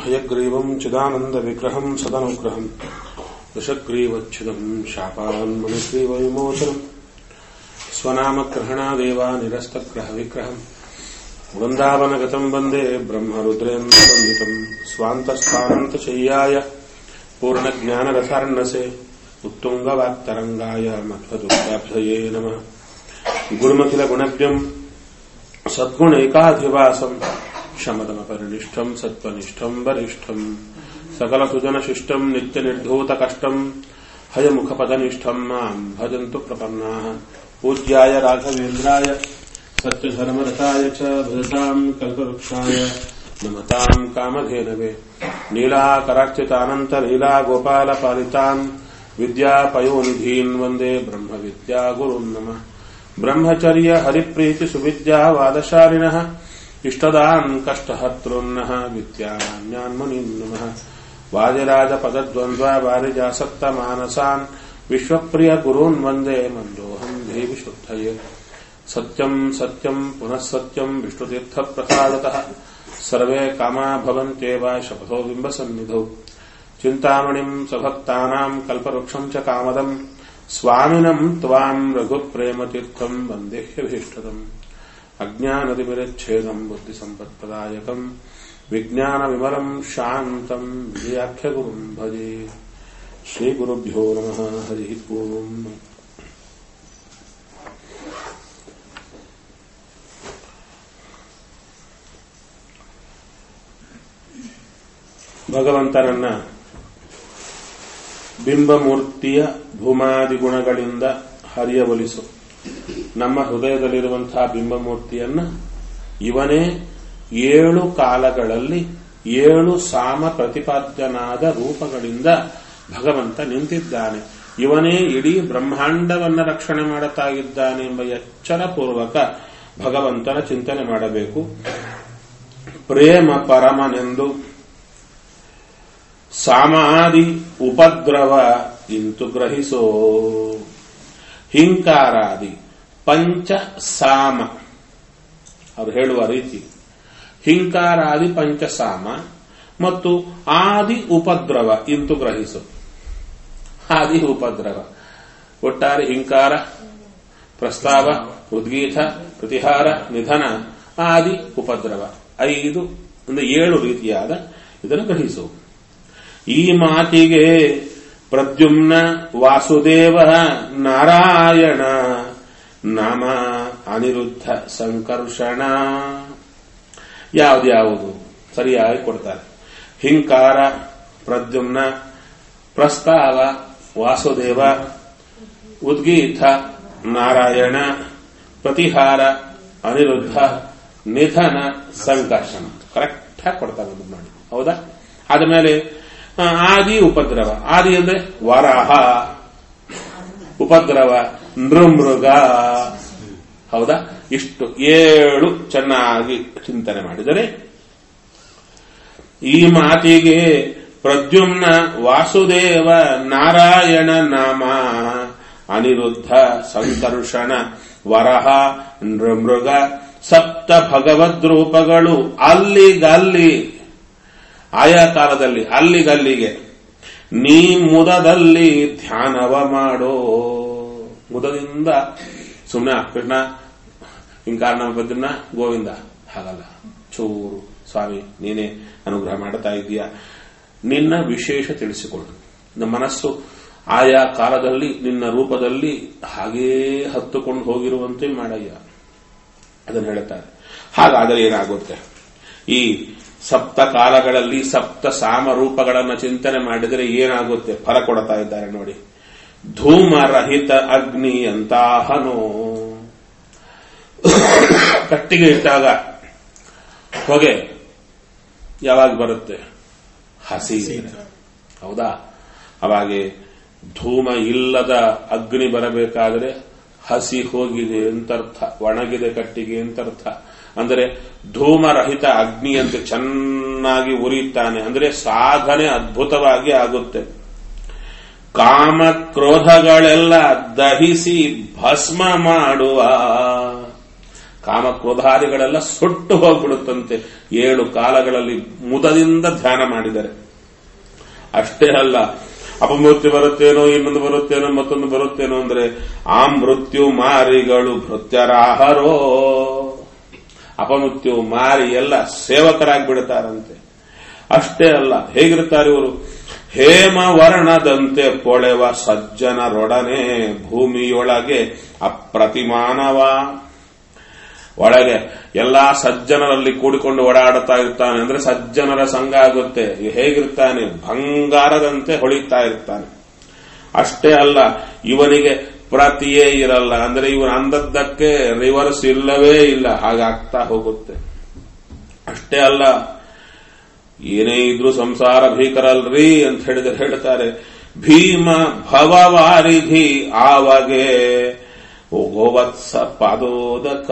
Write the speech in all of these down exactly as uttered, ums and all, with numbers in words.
हयग्रीवम् चिदानन्दविग्रहम् सदनुग्रहम् दशग्रीवच्छिदम् शापान्मनुग्रीवविमोचनम् स्वनामग्रहणादेव निरस्तग्रहविग्रहम् वृन्दावनगतम् वन्दे ब्रह्मरुद्रेन्द्रवन्दितम् स्वान्तस्थानन्तशय्याय पूर्णज्ञानरसार्णसे उत्तुङ्गवाक्तरङ्गाय मध्वदुर्गाभ्यये नमः। गुरुमखिलगुणभ्यम् सद्गुणैकाधिवासम् शमदमपरिनिष्ठम् सत्त्वनिष्ठम् वरिष्ठम् सकलसुजनशिष्टम् नित्यनिर्धूतकष्टम् हयमुखपदनिष्ठम् माम् भजन्तु प्रपन्नाः। पूज्याय राघवेन्द्राय सत्यधर्मरताय च भजताम् कल्पवृक्षाय नमताम् कामधेनवे नीलाकरार्चितानन्तलीला गोपालपालितान् विद्यापयोनिधीन् वन्दे ब्रह्मविद्यागुरुन् नमः। ब्रह्मचर्य हरिप्रीति सुविद्यावादशालिनः इष्टदान् कष्टहर्तॄन्नः विद्यान्यान्मुनीन् नमः। वादिराजपदद्वन्द्वा वारिजासक्तमानसान् विश्वप्रियगुरून् वन्दे मन्दोऽहम् देविशुद्धये। सत्यम् सत्यम् पुनः सत्यम् विष्णुतीर्थप्रसादतः सर्वे कामा भवन्त्येव शपथो बिम्बसन्निधौ। चिन्तामणिम् सभक्तानाम् कल्पवृक्षम् च कामदम् स्वामिनम् त्वाम् रघुप्रेमतीर्थम् वन्देह्यभीष्टदम्। अज्ञानतिमिरच्छेदम् बुद्धिसम्पत्प्रदायकम् विज्ञानविमलम् शान्तम् विजयाख्यगुरुम् भजे। श्रीगुरुभ्यो नमः। हरिः ओम्। ಭಗವಂತನನ್ನ ಬಿಂಬಮೂರ್ತಿಯ ಭೂಮಾದಿ ಗುಣಗಳಿಂದ ಹರಿಯವಲಿಸು. ನಮ್ಮ ಹೃದಯದಲ್ಲಿರುವಂತಹ ಬಿಂಬಮೂರ್ತಿಯನ್ನ ಇವನೇ ಏಳು ಕಾಲಗಳಲ್ಲಿ ಏಳು ಸಾಮ ಪ್ರತಿಪಾದ್ಯನಾದ ರೂಪಗಳಿಂದ ಭಗವಂತ ನಿಂತಿದ್ದಾನೆ. ಇವನೇ ಇಡೀ ಬ್ರಹ್ಮಾಂಡವನ್ನ ರಕ್ಷಣೆ ಮಾಡುತ್ತಾ ಇದ್ದಾನೆ ಎಂಬ ಎಚ್ಚರ ಪೂರ್ವಕ ಭಗವಂತನ ಚಿಂತನೆ ಮಾಡಬೇಕು. ಪ್ರೇಮ ಪರಮನೆಂದು ಸಾಮಾದಿ ಉಪದ್ರವ ಇಂತು ಗ್ರಹಿಸೋ. ಹಿಂಕಾರಾದಿ ಪಂಚ ಸಾಮ ಅವರು ಹೇಳುವ ರೀತಿ ಹಿಂಕಾರಾದಿ ಪಂಚಸಾಮ ಮತ್ತು ಆದಿ ಉಪದ್ರವ ಇಂತು ಗ್ರಹಿಸು. ಆದಿ ಉಪದ್ರವ ಒಟ್ಟಾರೆ ಹಿಂಕಾರ, ಪ್ರಸ್ತಾವ, ಉದ್ಗೀತ, ಪ್ರತಿಹಾರ, ನಿಧನ, ಆದಿ ಉಪದ್ರವ ಐದು ಅಂದ್ರೆ ಏಳು ರೀತಿಯಾದ ಇದನ್ನು ಗ್ರಹಿಸು. ಈ ಮಾತಿಗೆ ಪ್ರದ್ಯುಮ್ನ ವಾಸುದೇವ ನಾರಾಯಣ ನಾಮ ಅನಿರುದ್ಧ ಸಂಕರ್ಷಣ ಯಾವ್ದ್ಯಾವುದು ಸರಿಯಾಗಿ ಕೊಡ್ತಾರೆ. ಹಿಂಕಾರ ಪ್ರದ್ಯುಮ್ನ, ಪ್ರಸ್ತಾವ ವಾಸುದೇವ, ಉದ್ಗೀತ ನಾರಾಯಣ, ಪ್ರತಿಹಾರ ಅನಿರುದ್ಧ, ನಿಧನ ಸಂಕರ್ಷಣ ಕರೆಕ್ಟ್ ಆಗಿ ಕೊಡ್ತಾರೆ ನೋಡಿ. ಹೌದಾ? ಆದಮೇಲೆ ಆದಿ ಉಪದ್ರವ. ಆದಿ ಅಂದ್ರೆ ವರಾಹ, ಉಪದ್ರವ ನೃಮೃಗ. ಹೌದಾ? ಇಷ್ಟು ಏಳು ಚೆನ್ನಾಗಿ ಚಿಂತನೆ ಮಾಡಿದರೆ ಈ ಮಾತಿಗೆ ಪ್ರದ್ಯುಮ್ನ ವಾಸುದೇವ ನಾರಾಯಣ ನಾಮ ಅನಿರುದ್ಧ ಸಂಕರ್ಷಣ ವರಹ ನೃಮೃಗ ಸಪ್ತ ಭಗವದ್ರೂಪಗಳು ಅಲ್ಲಿಗಲ್ಲಿ ಆಯಾ ಕಾಲದಲ್ಲಿ ಅಲ್ಲಿಗಲ್ಲಿಗೆ ನೀ ಮುದದಲ್ಲಿ ಧ್ಯಾನವ ಮಾಡೋ. ಮುದದಿಂದ ಸುಮ್ಮನೆ ಕೃಷ್ಣ ಹಿಂಕಾರಣ ಬದ್ರನ ಗೋವಿಂದ ಹಾಗಲ್ಲ. ಚೂರು ಸ್ವಾಮಿ ನೀನೇ ಅನುಗ್ರಹ ಮಾಡ್ತಾ ಇದೀಯಾ, ನಿನ್ನ ವಿಶೇಷ ತಿಳಿಸಿಕೊಳ್ಳು. ನಮ್ಮ ಮನಸ್ಸು ಆಯಾ ಕಾಲದಲ್ಲಿ ನಿನ್ನ ರೂಪದಲ್ಲಿ ಹಾಗೇ ಹತ್ತುಕೊಂಡು ಹೋಗಿರುವಂತೆ ಮಾಡಯ್ಯ ಅದನ್ನು ಹೇಳುತ್ತಾರೆ. ಹಾಗಾದರೆ ಏನಾಗುತ್ತೆ? ಈ ಸಪ್ತ ಕಾಲಗಳಲ್ಲಿ ಸಪ್ತ ಸಾಮ ರೂಪಗಳನ್ನು ಚಿಂತನೆ ಮಾಡಿದರೆ ಏನಾಗುತ್ತೆ? ಫಲ ಕೊಡ್ತಾ ಇದ್ದಾರೆ ನೋಡಿ. ಧೂಮರಹಿತ ಅಗ್ನಿ ಅಂತಾಹನೋ. ಕಟ್ಟಿಗೆ ಇಟ್ಟಾಗ ಹೊಗೆ ಯಾವಾಗ ಬರುತ್ತೆ? ಹಸಿ. ಹೌದಾ? ಅವಾಗೆ ಧೂಮ ಇಲ್ಲದ ಅಗ್ನಿ ಬರಬೇಕಾದರೆ ಹಸಿ ಹೋಗಿದೆ ಅಂತರ್ಥ, ಒಣಗಿದೆ ಕಟ್ಟಿಗೆ ಅಂತರ್ಥ. ಅಂದರೆ ಧೂಮರಹಿತ ಅಗ್ನಿಯಂತೆ ಚೆನ್ನಾಗಿ ಉರಿಯುತ್ತಾನೆ. ಅಂದರೆ ಸಾಧನೆ ಅದ್ಭುತವಾಗಿ ಆಗುತ್ತೆ. ಕಾಮ ಕ್ರೋಧಗಳೆಲ್ಲ ದಹಿಸಿ ಭಸ್ಮ ಮಾಡುವ. ಕಾಮಕ್ರೋಧಾದಿಗಳೆಲ್ಲ ಸುಟ್ಟು ಹೋಗ್ಬಿಡುತ್ತಂತೆ ಏಳು ಕಾಲಗಳಲ್ಲಿ ಮುದದಿಂದ ಧ್ಯಾನ ಮಾಡಿದರೆ. ಅಷ್ಟೇ ಅಲ್ಲ, ಅಪಮೃತ್ಯು ಬರುತ್ತೇನೋ, ಇನ್ನೊಂದು ಬರುತ್ತೇನೋ, ಮತ್ತೊಂದು ಬರುತ್ತೇನೋ ಅಂದ್ರೆ ಆ ಮೃತ್ಯು ಮಾರಿಗಳು ಭೃತ್ಯರಾಹರೋ, ಅಪಮೃತ್ಯು ಮಾರಿ ಎಲ್ಲ ಸೇವಕರಾಗಿ ಬಿಡುತ್ತಾರಂತೆ. ಅಷ್ಟೇ ಅಲ್ಲ, ಹೇಗಿರುತ್ತಾರೆ ಇವರು? ಹೇಮ ವರ್ಣದಂತೆ ಪೊಳೆವ ಸಜ್ಜನರೊಡನೆ ಭೂಮಿಯೊಳಗೆ ಅಪ್ರತಿಮಾನವ. ಒಳಗೆ ಎಲ್ಲಾ ಸಜ್ಜನರಲ್ಲಿ ಕೂಡಿಕೊಂಡು ಓಡಾಡುತ್ತಾ ಇರ್ತಾನೆ ಅಂದ್ರೆ ಸಜ್ಜನರ ಸಂಘ ಆಗುತ್ತೆ. ಹೇಗಿರ್ತಾನೆ? ಬಂಗಾರದಂತೆ ಹೊಳಿತಾ ಇರ್ತಾನೆ. ಅಷ್ಟೇ ಅಲ್ಲ, ಇವನಿಗೆ ಪ್ರತಿಯೇ ಇರಲ್ಲ, ಅಂದ್ರೆ ಇವನು ಅಂದದ್ದಕ್ಕೆ ರಿವರ್ಸ್ ಇಲ್ಲವೇ ಇಲ್ಲ, ಹಾಗಾಗ್ತಾ ಹೋಗುತ್ತೆ. ಅಷ್ಟೇ ಅಲ್ಲ, ಏನೇ ಇದ್ರು ಸಂಸಾರ ಭೀಕರಲ್ರಿ ಅಂತ ಹೇಳಿದ್ರೆ ಹೇಳ್ತಾರೆ, ಭೀಮ ಭವವಾರಿಧಿ ಆವಗೆ ಗೋವತ್ಸ ಪಾದೋದಕ.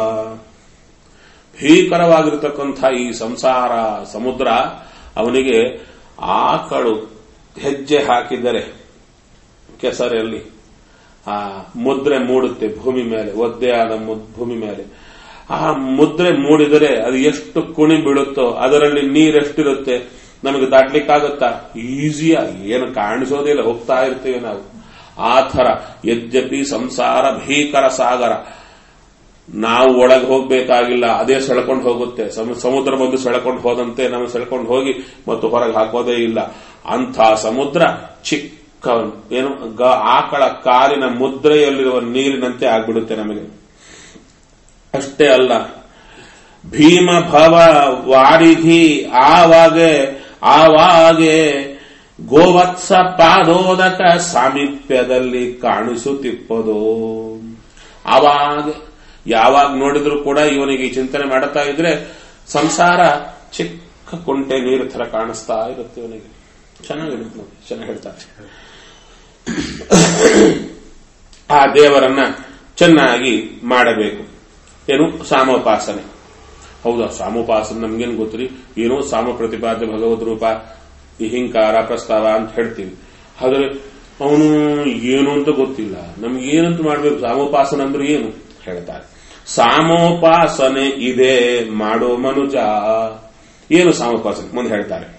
ಭೀಕರವಾಗಿರತಕ್ಕಂಥ ಈ ಸಂಸಾರ ಸಮುದ್ರ ಅವನಿಗೆ ಆಕಳು ಹೆಜ್ಜೆ ಹಾಕಿದರೆ ಕೆಸರಲ್ಲಿ ಆ ಮುದ್ರೆ ಮೂಡುತ್ತೆ ಭೂಮಿ ಮೇಲೆ, ಒದ್ದೆ ಆದ ಭೂಮಿ ಮೇಲೆ. ಆ ಮುದ್ರೆ ಮೂಡಿದರೆ ಅದು ಎಷ್ಟು ಕುಣಿ ಬೀಳುತ್ತೋ ಅದರಲ್ಲಿ ನೀರೆಷ್ಟಿರುತ್ತೆ ನಮಗೆ ದಾಟ್ಲಿಕ್ಕಾಗತ್ತಾ? ಈಸಿಯಾಗಿ, ಏನು ಕಾಣಿಸೋದಿಲ್ಲ, ಹೋಗ್ತಾ ಇರ್ತೀವಿ ನಾವು. ಆ ಥರ ಯದ್ಯಪಿ ಸಂಸಾರ ಭೀಕರ ಸಾಗರ, ನಾವು ಒಳಗೆ ಹೋಗ್ಬೇಕಾಗಿಲ್ಲ, ಅದೇ ಸೆಳ್ಕೊಂಡು ಹೋಗುತ್ತೆ. ಸಮುದ್ರ ಬಂದು ಸೆಳ್ಕೊಂಡು ಹೋದಂತೆ ನಾವು ಸೆಳ್ಕೊಂಡು ಹೋಗಿ ಮತ್ತು ಹೊರಗೆ ಹಾಕೋದೇ ಇಲ್ಲ. ಅಂಥ ಸಮುದ್ರ ಚಿಕ್ಕ ಏನು ಆಕಳ ಕಾಲಿನ ಮುದ್ರೆಯಲ್ಲಿರುವ ನೀರಿನಂತೆ ಆಗ್ಬಿಡುತ್ತೆ ನಮಗೆ. ಅಷ್ಟೇ ಅಲ್ಲ, ಭೀಮ ಭವ ವಾರಿಧಿ ಆವಾಗೆ ಆವಾಗೆ ಗೋವತ್ಸ ಪಾದೋದಕ ಸಾಮೀಪ್ಯದಲ್ಲಿ ಕಾಣಿಸುತ್ತಿಪ್ಪದು. ಆವಾಗ ಯಾವಾಗ ನೋಡಿದ್ರು ಕೂಡ ಇವನಿಗೆ ಚಿಂತನೆ ಮಾಡುತ್ತಾ ಇದ್ರೆ ಸಂಸಾರ ಚಿಕ್ಕ ಕುಂಟೆ ನೀರು ತರ ಕಾಣಿಸ್ತಾ ಇರುತ್ತೆ ಇವನಿಗೆ. ಚೆನ್ನಾಗಿರುತ್ತೆ ನೋಡಿ, ಚೆನ್ನಾಗಿ ಹೇಳ್ತಾರೆ. ಆ ದೇವರನ್ನ ಚೆನ್ನಾಗಿ ಮಾಡಬೇಕು. ಏನು? ಸಾಮೋಪಾಸನೆ. ಹೌದಾ, ಸಾಮೋಪಾಸನೆ ನಮ್ಗೇನು ಗೊತ್ತ್ರಿ? ಏನೋ ಸಾಮ ಪ್ರತಿಪಾದ್ಯ ಭಗವದ್ ರೂಪ, ಈ ಹಿಂಕಾರ ಪ್ರಸ್ತಾವ ಅಂತ ಹೇಳ್ತೀವಿ. ಆದರೆ ಅವನು ಏನು ಅಂತ ಗೊತ್ತಿಲ್ಲ. ನಮ್ಗೆ ಏನಂತ ಮಾಡಬೇಕು? ಸಾಮೋಪಾಸನೆ ಅಂದ್ರೆ ಏನು ಹೇಳ್ತಾರೆ. ಸಾಮೋಪಾಸನೆ ಇದೆ ಮಾಡೋ ಮನುಜ. ಏನು ಸಾಮೋಪಾಸನೆ? ಮುಂದೆ ಹೇಳ್ತಾರೆ.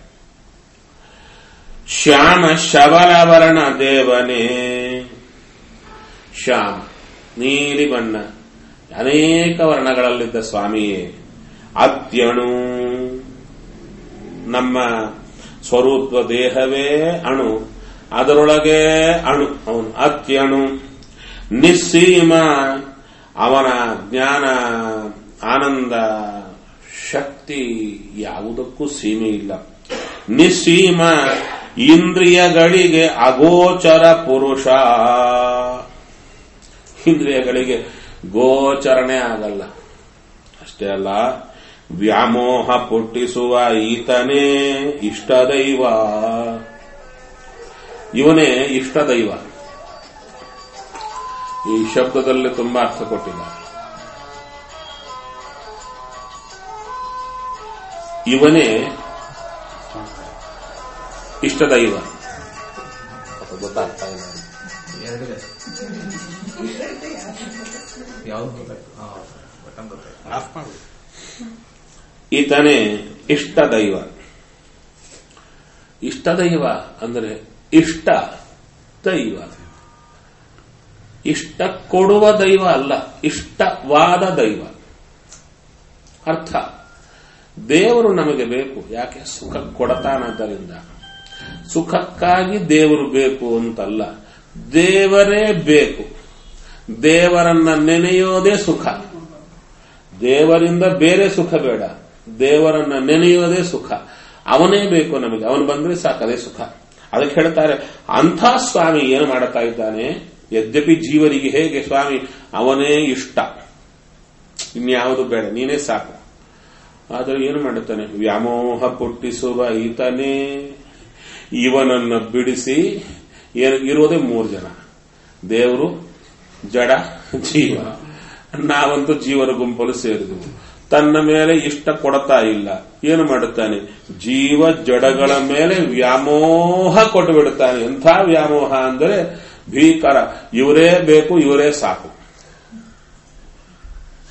ಶ್ಯಾಮ ಶಬಲವರ್ಣ ದೇವನೇ. ಶ್ಯಾಮ ನೀಲಿ ಬಣ್ಣ, ಅನೇಕ ವರ್ಣಗಳಲ್ಲಿದ್ದ ಸ್ವಾಮಿಯೇ. ಅತ್ಯಣು, ನಮ್ಮ ಸ್ವರೂಪ ದೇಹವೇ ಅಣು, ಅದರೊಳಗೆ ಅಣು ಅವನು. ಅತ್ಯಣು ನಿಸ್ಸೀಮ, ಅವನ ಜ್ಞಾನ ಆನಂದ ಶಕ್ತಿ ಯಾವುದಕ್ಕೂ ಸೀಮೆ ಇಲ್ಲ. ನಿಸ್ಸೀಮ ಇಂದ್ರಿಯಗಳಿಗೆ ಅಗೋಚರ ಪುರುಷ. ಇಂದ್ರಿಯಗಳಿಗೆ ಗೋಚರಣೆ ಆಗಲ್ಲ. ಅಷ್ಟೇ ಅಲ್ಲ, ವ್ಯಾಮೋಹ ಪುಟ್ಟಿಸುವ ಈತನೇ ಇಷ್ಟದೈವ. ಇವನೇ ಇಷ್ಟದೈವ. ಈ ಶಬ್ದದಲ್ಲಿ ತುಂಬಾ ಅರ್ಥ ಕೊಟ್ಟಿದ್ದಾರೆ. ಇವನೇ ಇಷ್ಟದೈವ. ಗೊತ್ತಾಗ್ತಾ ಇಲ್ಲ. ಈತನೇ ಇಷ್ಟದೈವ. ಇಷ್ಟದೈವ ಅಂದರೆ ಇಷ್ಟ ದೈವ. ಇಷ್ಟ ಕೊಡುವ ದೈವ ಅಲ್ಲ, ಇಷ್ಟವಾದ ದೈವ. ಅರ್ಥ, ದೇವರು ನಮಗೆ ಬೇಕು. ಯಾಕೆ? ಸುಖ ಕೊಡತಾನದ್ದರಿಂದ. ಸುಖಕ್ಕಾಗಿ ದೇವರು ಬೇಕು ಅಂತಲ್ಲ, ದೇವರೇ ಬೇಕು. ದೇವರನ್ನ ನೆನೆಯೋದೇ ಸುಖ. ದೇವರಿಂದ ಬೇರೆ ಸುಖ ಬೇಡ, ದೇವರನ್ನ ನೆನೆಯೋದೇ ಸುಖ. ಅವನೇ ಬೇಕು ನಮಗೆ. ಅವನು ಬಂದ್ರೆ ಸಾಕದೇ ಸುಖ. ಅದಕ್ಕೆ ಹೇಳ್ತಾರೆ, ಅಂಥ ಸ್ವಾಮಿ ಏನು ಮಾಡುತ್ತಾ ಇದ್ದಾನೆ? ಯದ್ಯಪಿ ಜೀವರಿಗೆ ಹೇಗೆ ಸ್ವಾಮಿ ಅವನೇ ಇಷ್ಟ, ಇನ್ಯಾವುದು ಬೇಡ, ನೀನೇ ಸಾಕು. ಆದರೆ ಏನು ಮಾಡುತ್ತಾನೆ? ವ್ಯಾಮೋಹ ಪುಟ್ಟಿಸುವ ಈತನೇ. ಇವನನ್ನ ಬಿಡಿಸಿ ಇರೋದೇ ಮೂರು ಜನ, ದೇವರು, ಜಡ, ಜೀವ. ನಾವಂತೂ ಜೀವನ ಗುಂಪಲು ಸೇರಿದೆವು. ತನ್ನ ಮೇಲೆ ಇಷ್ಟ ಕೊಡ್ತಾ ಇಲ್ಲ. ಏನು ಮಾಡುತ್ತಾನೆ? ಜೀವ ಜಡಗಳ ಮೇಲೆ ವ್ಯಾಮೋಹ ಕೊಟ್ಟು ಬಿಡುತ್ತಾನೆ. ಎಂಥ ವ್ಯಾಮೋಹ ಅಂದರೆ ಭೀಕರ. ಇವರೇ ಬೇಕು, ಇವರೇ ಸಾಕು.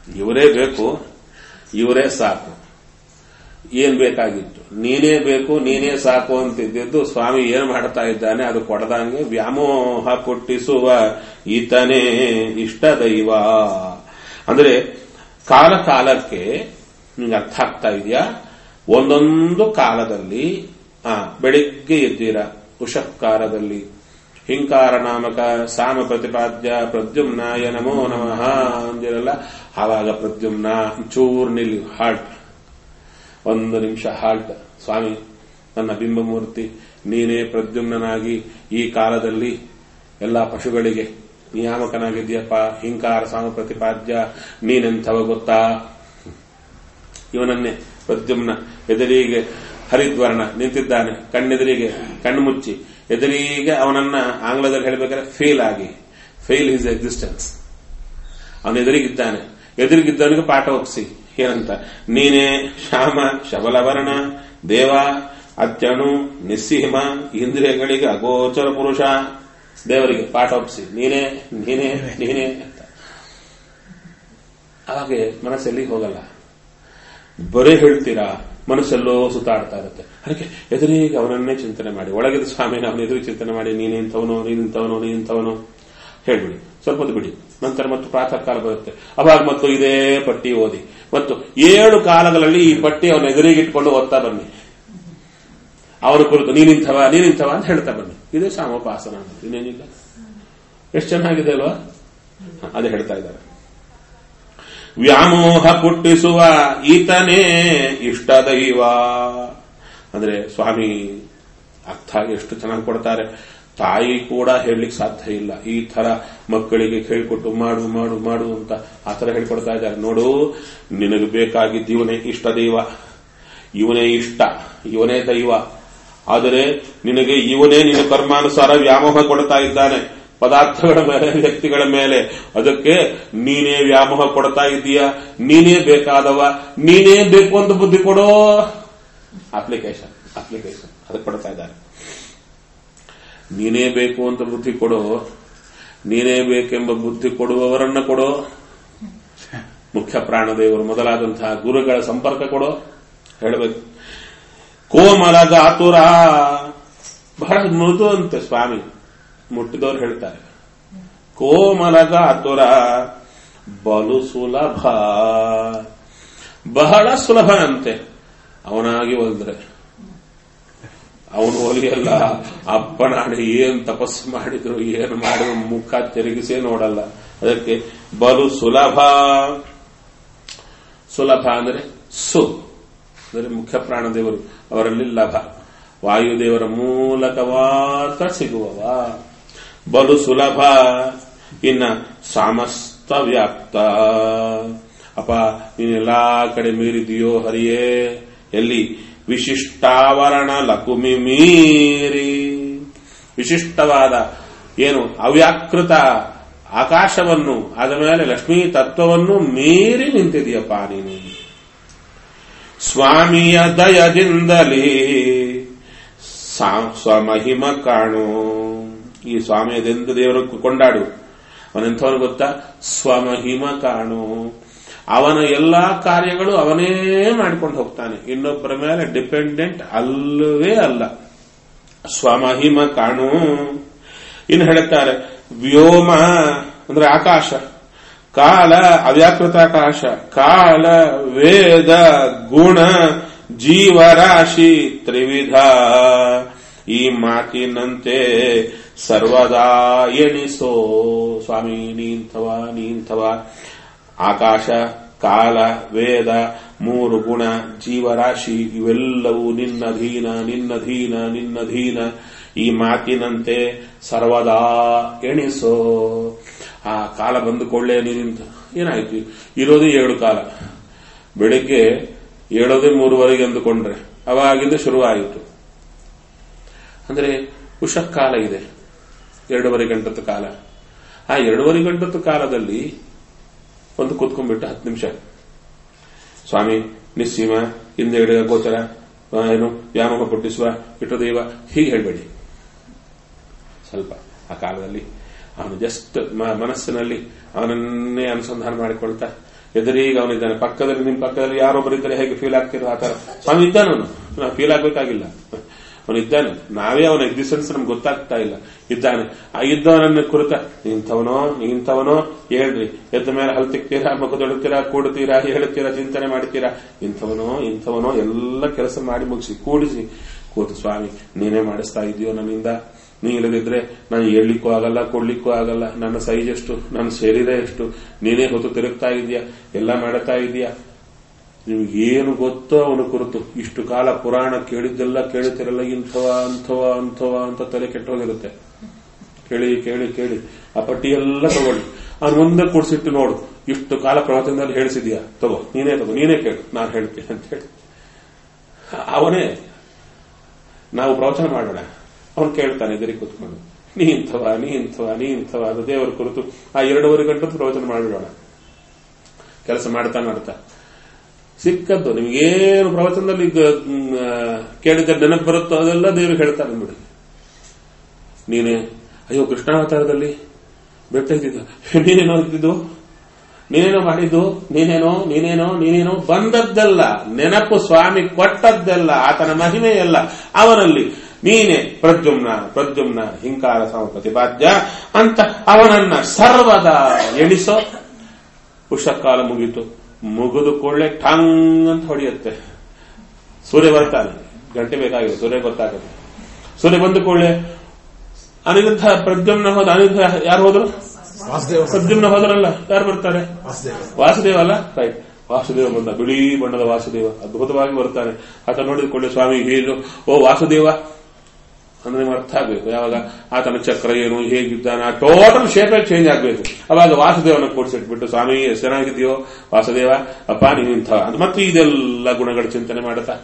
ಇವರೇ ಬೇಕು, ಇವರೇ ಸಾಕು. ಏನ್ ಬೇಕಾಗಿತ್ತು? ನೀನೇ ಬೇಕು, ನೀನೇ ಸಾಕು ಅಂತಿದ್ದು ಸ್ವಾಮಿ ಏನ್ ಮಾಡ್ತಾ ಇದ್ದಾನೆ? ಅದು ಕೊಡದಂಗೆ ವ್ಯಾಮೋಹ ಪುಟ್ಟಿಸುವ ಈತನೇ ಇಷ್ಟ ದೈವ. ಅಂದ್ರೆ ಕಾಲ ಕಾಲಕ್ಕೆ ನಿಮ್ಗೆ ಅರ್ಥ ಆಗ್ತಾ ಇದೆಯಾ? ಒಂದೊಂದು ಕಾಲದಲ್ಲಿ ಆ ಬೆಳಿಗ್ಗೆ ಎದ್ದೀರ ಉಷಃಕಾರದಲ್ಲಿ ಹಿಂಕಾರ ನಾಮಕ ಸಾಮ ಪ್ರತಿಪಾದ್ಯ ಪ್ರದ್ಯುಮ್ನಾಯ ನಮೋ ನಮಃ ಅಂದಿರಲ್ಲ. ಆವಾಗ ಪ್ರದ್ಯುಮ್ನ ಚೂರ್ ನಿಲ್ಲಿ, ಹಾಲ್ಟ್, ಒಂದು ನಿಮಿಷ ಹಾಲ್ಟ್. ಸ್ವಾಮಿ, ನನ್ನ ಬಿಂಬಮೂರ್ತಿ ನೀನೇ ಪ್ರದ್ಯುಮ್ನಾಗಿ ಈ ಕಾಲದಲ್ಲಿ ಎಲ್ಲಾ ಪಶುಗಳಿಗೆ ನಿಯಾಮಕನಾಗಿದ್ಯಪ್ಪ. ಹಿಂಕಾರ ಸಾಮ ಪ್ರತಿಪಾದ್ಯ ನೀನೆಂಥವ ಗೊತ್ತಾ? ಇವನನ್ನೇ ಪ್ರದ್ಯುಮ್ನ ಎದುರಿಗೆ ಹರಿದ್ವರ್ಣ ನಿಂತಿದ್ದಾನೆ, ಕಣ್ಣೆದುರಿಗೆ ಕಣ್ಣು ಮುಚ್ಚಿ ಎದುರಿಗೆ ಅವನನ್ನ ಆಂಗ್ಲದಲ್ಲಿ ಹೇಳಬೇಕಾದ್ರೆ ಫೇಲ್ ಆಗಿ, ಫೇಲ್ ಹಿಸ್ ಎಕ್ಸಿಸ್ಟೆನ್ಸ್. ಅವನ ಎದುರಿಗಿದ್ದಾನೆ, ಎದುರಿಗಿದ್ದವನಿಗೆ ಪಾಠ ಒಪ್ಪಿಸಿ ಏನಂತ? ನೀನೇ ಶ್ಯಾಮ ಶಬಲವರ್ಣ ದೇವ ಅತ್ಯಣು ನಿಸ್ಸೀಮ ಇಂದ್ರಿಯಗಳಿಗೆ ಅಗೋಚರ ಪುರುಷ. ದೇವರಿಗೆ ಪಾಠ ಒಪ್ಪಿಸಿ ನೀನೇ ನೀನೇ ನೀನೇ ಅಂತ. ಹಾಗೆ ಮನಸ್ಸಲ್ಲಿ ಹೋಗಲ್ಲ, ಬರೇ ಹೇಳ್ತೀರಾ, ಮನಸ್ಸೆಲ್ಲೋ ಸುತ್ತಾಡ್ತಾ ಇರುತ್ತೆ. ಅದಕ್ಕೆ ಎದುರಿಗೆ ಅವನನ್ನೇ ಚಿಂತನೆ ಮಾಡಿ, ಒಳಗಿದ ಸ್ವಾಮಿನ ಅವನ ಎದುರಿಗೆ ಚಿಂತನೆ ಮಾಡಿ, ನೀನಿಂತವನು ನೀನಿಂತವನು ನೀನಿಂತವನು ಹೇಳ್ಬಿಡಿ. ಸ್ವಲ್ಪ ಹೊತ್ತು ಬಿಡಿ, ನಂತರ ಮತ್ತು ಪ್ರಾತಃ ಕಾಲ ಬರುತ್ತೆ. ಅವಾಗ ಮತ್ತು ಇದೇ ಪಟ್ಟಿ ಓದಿ, ಮತ್ತು ಏಳು ಕಾಲಗಳಲ್ಲಿ ಈ ಪಟ್ಟಿ ಅವನ ಎದುರಿಗೆ ಇಟ್ಕೊಂಡು ಓದ್ತಾ ಬನ್ನಿ. ಅವನ ಕುರಿತು ನೀನಿಂಥವ ನೀನಿಂಥವ ಅಂತ ಹೇಳ್ತಾ ಬನ್ನಿ. ಇದೇ ಸಾಮೋಪಾಸನ ಅಂತ, ಇನ್ನೇನಿಲ್ಲ. ಎಷ್ಟು ಚೆನ್ನಾಗಿದೆ ಅಲ್ವಾ? ಅದೇ ಹೇಳ್ತಾ ಇದ್ದಾರೆ. ವ್ಯಾಮೋಹ ಪುಟ್ಟಿಸುವ ಈತನೇ ಇಷ್ಟ ದೈವ. ಅಂದ್ರೆ ಸ್ವಾಮಿ ಅರ್ಥ ಎಷ್ಟು ಚೆನ್ನಾಗಿ ಕೊಡ್ತಾರೆ. ತಾಯಿ ಕೂಡ ಹೇಳಲಿಕ್ಕೆ ಸಾಧ್ಯ ಇಲ್ಲ. ಈ ತರ ಮಕ್ಕಳಿಗೆ ಹೇಳಿಕೊಟ್ಟು ಮಾಡು ಮಾಡು ಮಾಡು ಅಂತ ಆ ತರ ಹೇಳ್ಕೊಡ್ತಾ ಇದ್ದಾರೆ. ನೋಡು, ನಿನಗೆ ಬೇಕಾಗಿದ್ದು ಇವನೇ ಇಷ್ಟ ದೈವ, ಇವನೇ ಇಷ್ಟ, ಇವನೇ ದೈವ. ಆದರೆ ನಿನಗೆ ಇವನೇ ನಿನ್ನ ಕರ್ಮಾನುಸಾರ ವ್ಯಾಮೋಹ ಕೊಡ್ತಾ ಇದ್ದಾನೆ ಪದಾರ್ಥಗಳ ಮೇಲೆ, ವ್ಯಕ್ತಿಗಳ ಮೇಲೆ. ಅದಕ್ಕೆ ನೀನೇ ವ್ಯಾಮೋಹ ಕೊಡ್ತಾ ಇದ್ದೀಯ, ನೀನೇ ಬೇಕಾದವ, ನೀನೇ ಬೇಕು ಅಂತ ಬುದ್ಧಿ ಕೊಡೋ. ಅಪ್ಲಿಕೇಶನ್ ಅಪ್ಲಿಕೇಶನ್ ಅದಕ್ಕೆ ಕೊಡ್ತಾ ಇದ್ದಾರೆ. ನೀನೇ ಬೇಕು ಅಂತ ಬುದ್ಧಿ ಕೊಡೋ, ನೀನೇ ಬೇಕೆಂಬ ಬುದ್ಧಿ ಕೊಡುವವರನ್ನ ಕೊಡೋ, ಮುಖ್ಯ ಪ್ರಾಣದೇವರು ಮೊದಲಾದಂತಹ ಗುರುಗಳ ಸಂಪರ್ಕ ಕೊಡೋ ಹೇಳಬೇಕು. ಕೋಮಲ ಗಾತುರ, ಬಹಳ ಮೃದು ಅಂತೆ ಸ್ವಾಮಿ, ಮುಟ್ಟಿದವರು ಹೇಳ್ತಾರೆ. ಕೋಮಲ ಗಾತುರ ಬಲು ಸುಲಭ, ಬಹಳ ಸುಲಭ ಅಂತೆ ಅವನಾಗಿ ಒಲಿದ್ರೆ. ಅವನು ಒಲಿಯಲ್ಲ, ಅಪ್ಪನಾಡಿ ಏನ್ ತಪಸ್ಸು ಮಾಡಿದ್ರು ಏನು ಮಾಡಿದ್ರು ಮುಖ ತಿರುಗಿಸೇ ನೋಡಲ್ಲ. ಅದಕ್ಕೆ ಬಲು ಸುಲಭ. ಸುಲಭ ಅಂದ್ರೆ ಸು ಅಂದರೆ ಮುಖ್ಯ ಪ್ರಾಣದೇವರು, ಅವರಲ್ಲಿ ಲಭ, ವಾಯುದೇವರ ಮೂಲಕವಾತ ಸಿಗುವವ. ಬಲು ಸುಲಭ. ಇನ್ನ ಸಮಸ್ತ ವ್ಯಾಪ್ತ. ಅಪ್ಪ ನೀನೆಲ್ಲಾ ಕಡೆ ಮೀರಿದೆಯೋ ಹರಿಯೇ. ಎಲ್ಲಿ? ವಿಶಿಷ್ಟಾವರಣ ಲಕುಮಿ ಮೀರಿ. ವಿಶಿಷ್ಟವಾದ ಏನು ಅವ್ಯಾಕೃತ ಆಕಾಶವನ್ನು, ಆದ ಮೇಲೆ ಲಕ್ಷ್ಮೀ ತತ್ವವನ್ನು ಮೀರಿ ನಿಂತಿದೆಯಪ್ಪ ನೀನು. ಸ್ವಾಮಿಯ ದಯದಿಂದಲೇ ಸ್ವಮಹಿಮ ಕಾಣು. ಈ ಸ್ವಾಮಿಯದೆಂದು ದೇವರು ಕೊಂಡಾಡು. ಅವನೆಂಥವನು ಗೊತ್ತಾ? ಸ್ವಮಹಿಮ ಕಾಣು. ಅವನ ಎಲ್ಲಾ ಕಾರ್ಯಗಳು ಅವನೇ ಮಾಡಿಕೊಂಡು ಹೋಗ್ತಾನೆ, ಇನ್ನೊಬ್ಬರ ಮೇಲೆ ಡಿಪೆಂಡೆಂಟ್ ಅಲ್ಲವೇ ಅಲ್ಲ. ಸ್ವಮಹಿಮ ಕಾಣು. ಇನ್ನು ಹೇಳುತ್ತಾರೆ ವ್ಯೋಮ ಅಂದ್ರೆ ಆಕಾಶ, ಕಾಲ ಅವ್ಯಾಕೃತಾಕಾಶ, ಕಾಲ ವೇದ ಗುಣ ಜೀವರಾಶಿ ತ್ರಿವಿಧ. ಈ ಮಾತಿನಂತೆ ಸರ್ವದಾ ಎಣಿಸೋ. ಸ್ವಾಮಿ ನೀಂಥವ ನೀಂಥವ. ಆಕಾಶ, ಕಾಲ, ವೇದ, ಮೂರು ಗುಣ, ಜೀವರಾಶಿ ಇವೆಲ್ಲವೂ ನಿನ್ನಧೀನ ನಿನ್ನಧೀನ ನಿನ್ನಧೀನ. ಈ ಮಾತಿನಂತೆ ಸರ್ವದಾ ಎಣಿಸೋ. ಆ ಕಾಲ ಬಂದು ಕೊಳ್ಳೆ ನೀನಿಂತ ಏನಾಯ್ತು? ಇರೋದೇ ಏಳು ಕಾಲ. ಬೆಳಿಗ್ಗೆ ಏಳೋದೇ ಮೂರುವರೆಗೆ ಅಂದುಕೊಂಡ್ರೆ ಅವಾಗಿಂದ ಶುರುವಾಯಿತು. ಅಂದ್ರೆ ಉಷಃಕಾಲ ಇದೆ, ಎರಡೂವರೆ ಗಂಟತ್ತು ಕಾಲ. ಆ ಎರಡೂವರೆ ಗಂಟತ್ತು ಕಾಲದಲ್ಲಿ ಒಂದು ಕೂತ್ಕೊಂಡ್ಬಿಟ್ಟು ಹತ್ತು ನಿಮಿಷ ಸ್ವಾಮಿ ನಿಸ್ಸೀಮ ಹಿಂದೆ ಗೋಚರ ಏನು ವ್ಯಾಮೋಹ ಪುಟ್ಟಿಸುವ ಇಟ್ಟದೈವ ಹೀಗೆ ಹೇಳಬೇಡಿ. ಸ್ವಲ್ಪ ಆ ಕಾಲದಲ್ಲಿ ಅವನು ಜಸ್ಟ್ ಮನಸ್ಸಿನಲ್ಲಿ ಅವನನ್ನೇ ಅನುಸಂಧಾನ ಮಾಡಿಕೊಳ್ತಾ ಎದುರೀಗ ಅವನಿದ್ದಾನೆ, ಪಕ್ಕದಲ್ಲಿ ನಿಮ್ಮ ಪಕ್ಕದಲ್ಲಿ ಯಾರೊಬ್ಬರಿದ್ದರೆ ಹೇಗೆ ಫೀಲ್ ಆಗ್ತಿರೋ ಆ ತರ ಸ್ವಾಮಿ ಇದ್ದಾನವನು. ನಾವು ಫೀಲ್ ಆಗ್ಬೇಕಾಗಿಲ್ಲ, ಅವನಿದ್ದಾನೆ. ನಾವೇ ಅವನ ಎಕ್ಸಿಸ್ಟೆನ್ಸ್ ನಮ್ಗೆ ಗೊತ್ತಾಗ್ತಾ ಇಲ್ಲ. ಇದ್ದಾನೆ. ಆ ಇದ್ದವನನ್ನು ಕುರಿತ ಇಂಥವನೋ ಇಂಥವನೋ ಹೇಳ್ರಿ, ಎದ್ದ ಮೇಲೆ ಹಲ್ತಿಕ್ತೀರಾ, ಮುಖದೊಡುತ್ತೀರಾ, ಕೂಡುತ್ತೀರಾ, ಹೇಳುತ್ತೀರಾ, ಚಿಂತನೆ ಮಾಡ್ತೀರಾ, ಇಂಥವನೋ ಇಂಥವನೋ ಎಲ್ಲ ಕೆಲಸ ಮಾಡಿ ಮುಗಿಸಿ ಕೂಡಿಸಿ ಕೂತು ಸ್ವಾಮಿ ನೀನೇ ಮಾಡಿಸ್ತಾ ಇದೆಯೋ ನನ್ನಿಂದ, ನೀ ಇಲ್ಲದಿದ್ರೆ ನಾನು ಹೇಳಲಿಕ್ಕೂ ಆಗಲ್ಲ, ಕೊಡ್ಲಿಕ್ಕೂ ಆಗಲ್ಲ, ನನ್ನ ಸೈಜ್ ಎಷ್ಟು, ನನ್ನ ಶರೀರ ಎಷ್ಟು, ನೀನೇ ಹೊತ್ತು ತಿರುಗ್ತಾ ಇದೆಯಾ, ಎಲ್ಲ ಮಾಡ್ತಾ ಇದೆಯಾ, ನಿಮ್ಗೇನು ಗೊತ್ತೋ ಅವನ ಕುರಿತು. ಇಷ್ಟು ಕಾಲ ಪುರಾಣ ಕೇಳಿದ್ದೆಲ್ಲ ಕೇಳುತ್ತಿರಲ್ಲ, ಇಂಥವ ಅಂಥವ ಅಂಥವ ಅಂತ ತಲೆ ಕೆಟ್ಟೋಗಿರುತ್ತೆ. ಕೇಳಿ ಕೇಳಿ ಕೇಳಿ ಆ ಪಟ್ಟಿ ಎಲ್ಲ ತಗೊಳ್ಳಿ, ಅವನು ಮುಂದೆ ಕೂಡಿಸಿಟ್ಟು ನೋಡು, ಇಷ್ಟು ಕಾಲ ಪ್ರವಚನದಲ್ಲಿ ಹೇಳಿಸಿದ್ಯಾ, ತಗೋ ನೀನೇ ತಗೋ, ನೀನೇ ಕೇಳು, ನಾನು ಹೇಳ್ತೀನಿ ಅಂತ ಹೇಳಿ ಅವನೇ ನಾವು ಪ್ರವಚನ ಮಾಡೋಣ, ಅವನು ಕೇಳ್ತಾನೆ ಎದುರಿಗೆ ಕೂತ್ಕೊಂಡು, ನೀ ಇಂಥವ ನೀ ಇಂಥವ ನೀ ಇಂಥವ ಅದು ದೇವರ ಕುರಿತು ಆ ಎರಡೂವರೆ ಗಂಟೆ ಪ್ರವಚನ ಮಾಡಿಡೋಣ. ಕೆಲಸ ಮಾಡ್ತಾ ಮಾಡ್ತಾ ಸಿಕ್ಕದ್ದು ನಿಮ್ಗೇನು ಪ್ರವಚನದಲ್ಲಿ ಕೇಳಿದ ನೆನಪು ಬರುತ್ತೋ ಅದೆಲ್ಲ ದೇವರು ಹೇಳ್ತಾನೆ ಬಿಡಿ. ನೀನೇ ಅಯ್ಯೋ ಕೃಷ್ಣಾವತಾರದಲ್ಲಿ ಬೆಟ್ಟ ಇದ್ದಿದ್ದು, ನೀನೇನೋ ಇದ್ದಿದ್ದು, ನೀನೇನೋ ಮಾಡಿದ್ದು, ನೀನೇನೋ ನೀನೇನೋ ನೀನೇನೋ ಬಂದದ್ದೆಲ್ಲ ನೆನಪು, ಸ್ವಾಮಿ ಕೊಟ್ಟದ್ದೆಲ್ಲ ಆತನ ಮಹಿಮೆಯಲ್ಲ ಅವನಲ್ಲಿ. ನೀನೆ ಪ್ರದ್ಯುಮ್ನ ಪ್ರದ್ಯುಮ್ನ ಹಿಂಕಾರ ಸಮ ಪ್ರತಿಪಾದ್ಯ ಅಂತ ಅವನನ್ನ ಸರ್ವದ ಎಣಿಸೋ. ಉಷಕಾಲ ಮುಗೀತು, ಮುಗಿದು ಕೊಳ್ಳೆ ಠಂಗ್ ಅಂತ ಹೊಡೆಯುತ್ತೆ. ಸೂರ್ಯ ಬರ್ತಾನೆ, ಗಂಟೆ ಬೇಕಾಗಿದೆ, ಸೂರ್ಯ ಗೊತ್ತಾಗುತ್ತೆ. ಸೂರ್ಯ ಬಂದು ಕೊಳ್ಳೆ ಅನಿರುದ್ಧ ಪ್ರದ್ಯುಮ್ನ ಹೋದ. ಅನಿರುದ್ಧ ಯಾರು ಹೋದ್ರು? ಪ್ರದ್ಯುಮ್ನ ಹೋದ್ರಲ್ಲ, ಯಾರು ಬರ್ತಾರೆ? ವಾಸುದೇವ ಅಲ್ಲ, ರೈಟ್. ವಾಸುದೇವ ಬಂದ, ಬಿಳಿ ಬಣ್ಣದ ವಾಸುದೇವ ಅದ್ಭುತವಾಗಿ ಬರ್ತಾನೆ. ಆತ ನೋಡಿಕೊಳ್ಳೆ ಸ್ವಾಮಿ ಹೇಳು, ಓ ವಾಸುದೇವ ಅಂದ್ರೆ ನಿಮ್ಗೆ ಅರ್ಥ ಆಗ್ಬೇಕು. ಯಾವಾಗ ಆತನ ಚಕ್ರ ಏನು, ಹೇಗಿದ್ದಾನೆ, ಆ ಟೋಟಲ್ ಶೇಪೇ ಚೇಂಜ್ ಆಗ್ಬೇಕು. ಅವಾಗ ವಾಸುದೇವನ ಕೂಡಿಸಿಟ್ಬಿಟ್ಟು ಸ್ವಾಮಿ ಎಷ್ಟು ಚೆನ್ನಾಗಿದೆಯೋ ವಾಸುದೇವ, ಅಪ್ಪ ನೀನು ಇಂಥ ಮತ್ತೆ ಇದೆಲ್ಲ ಗುಣಗಳ ಚಿಂತನೆ ಮಾಡುತ್ತಾ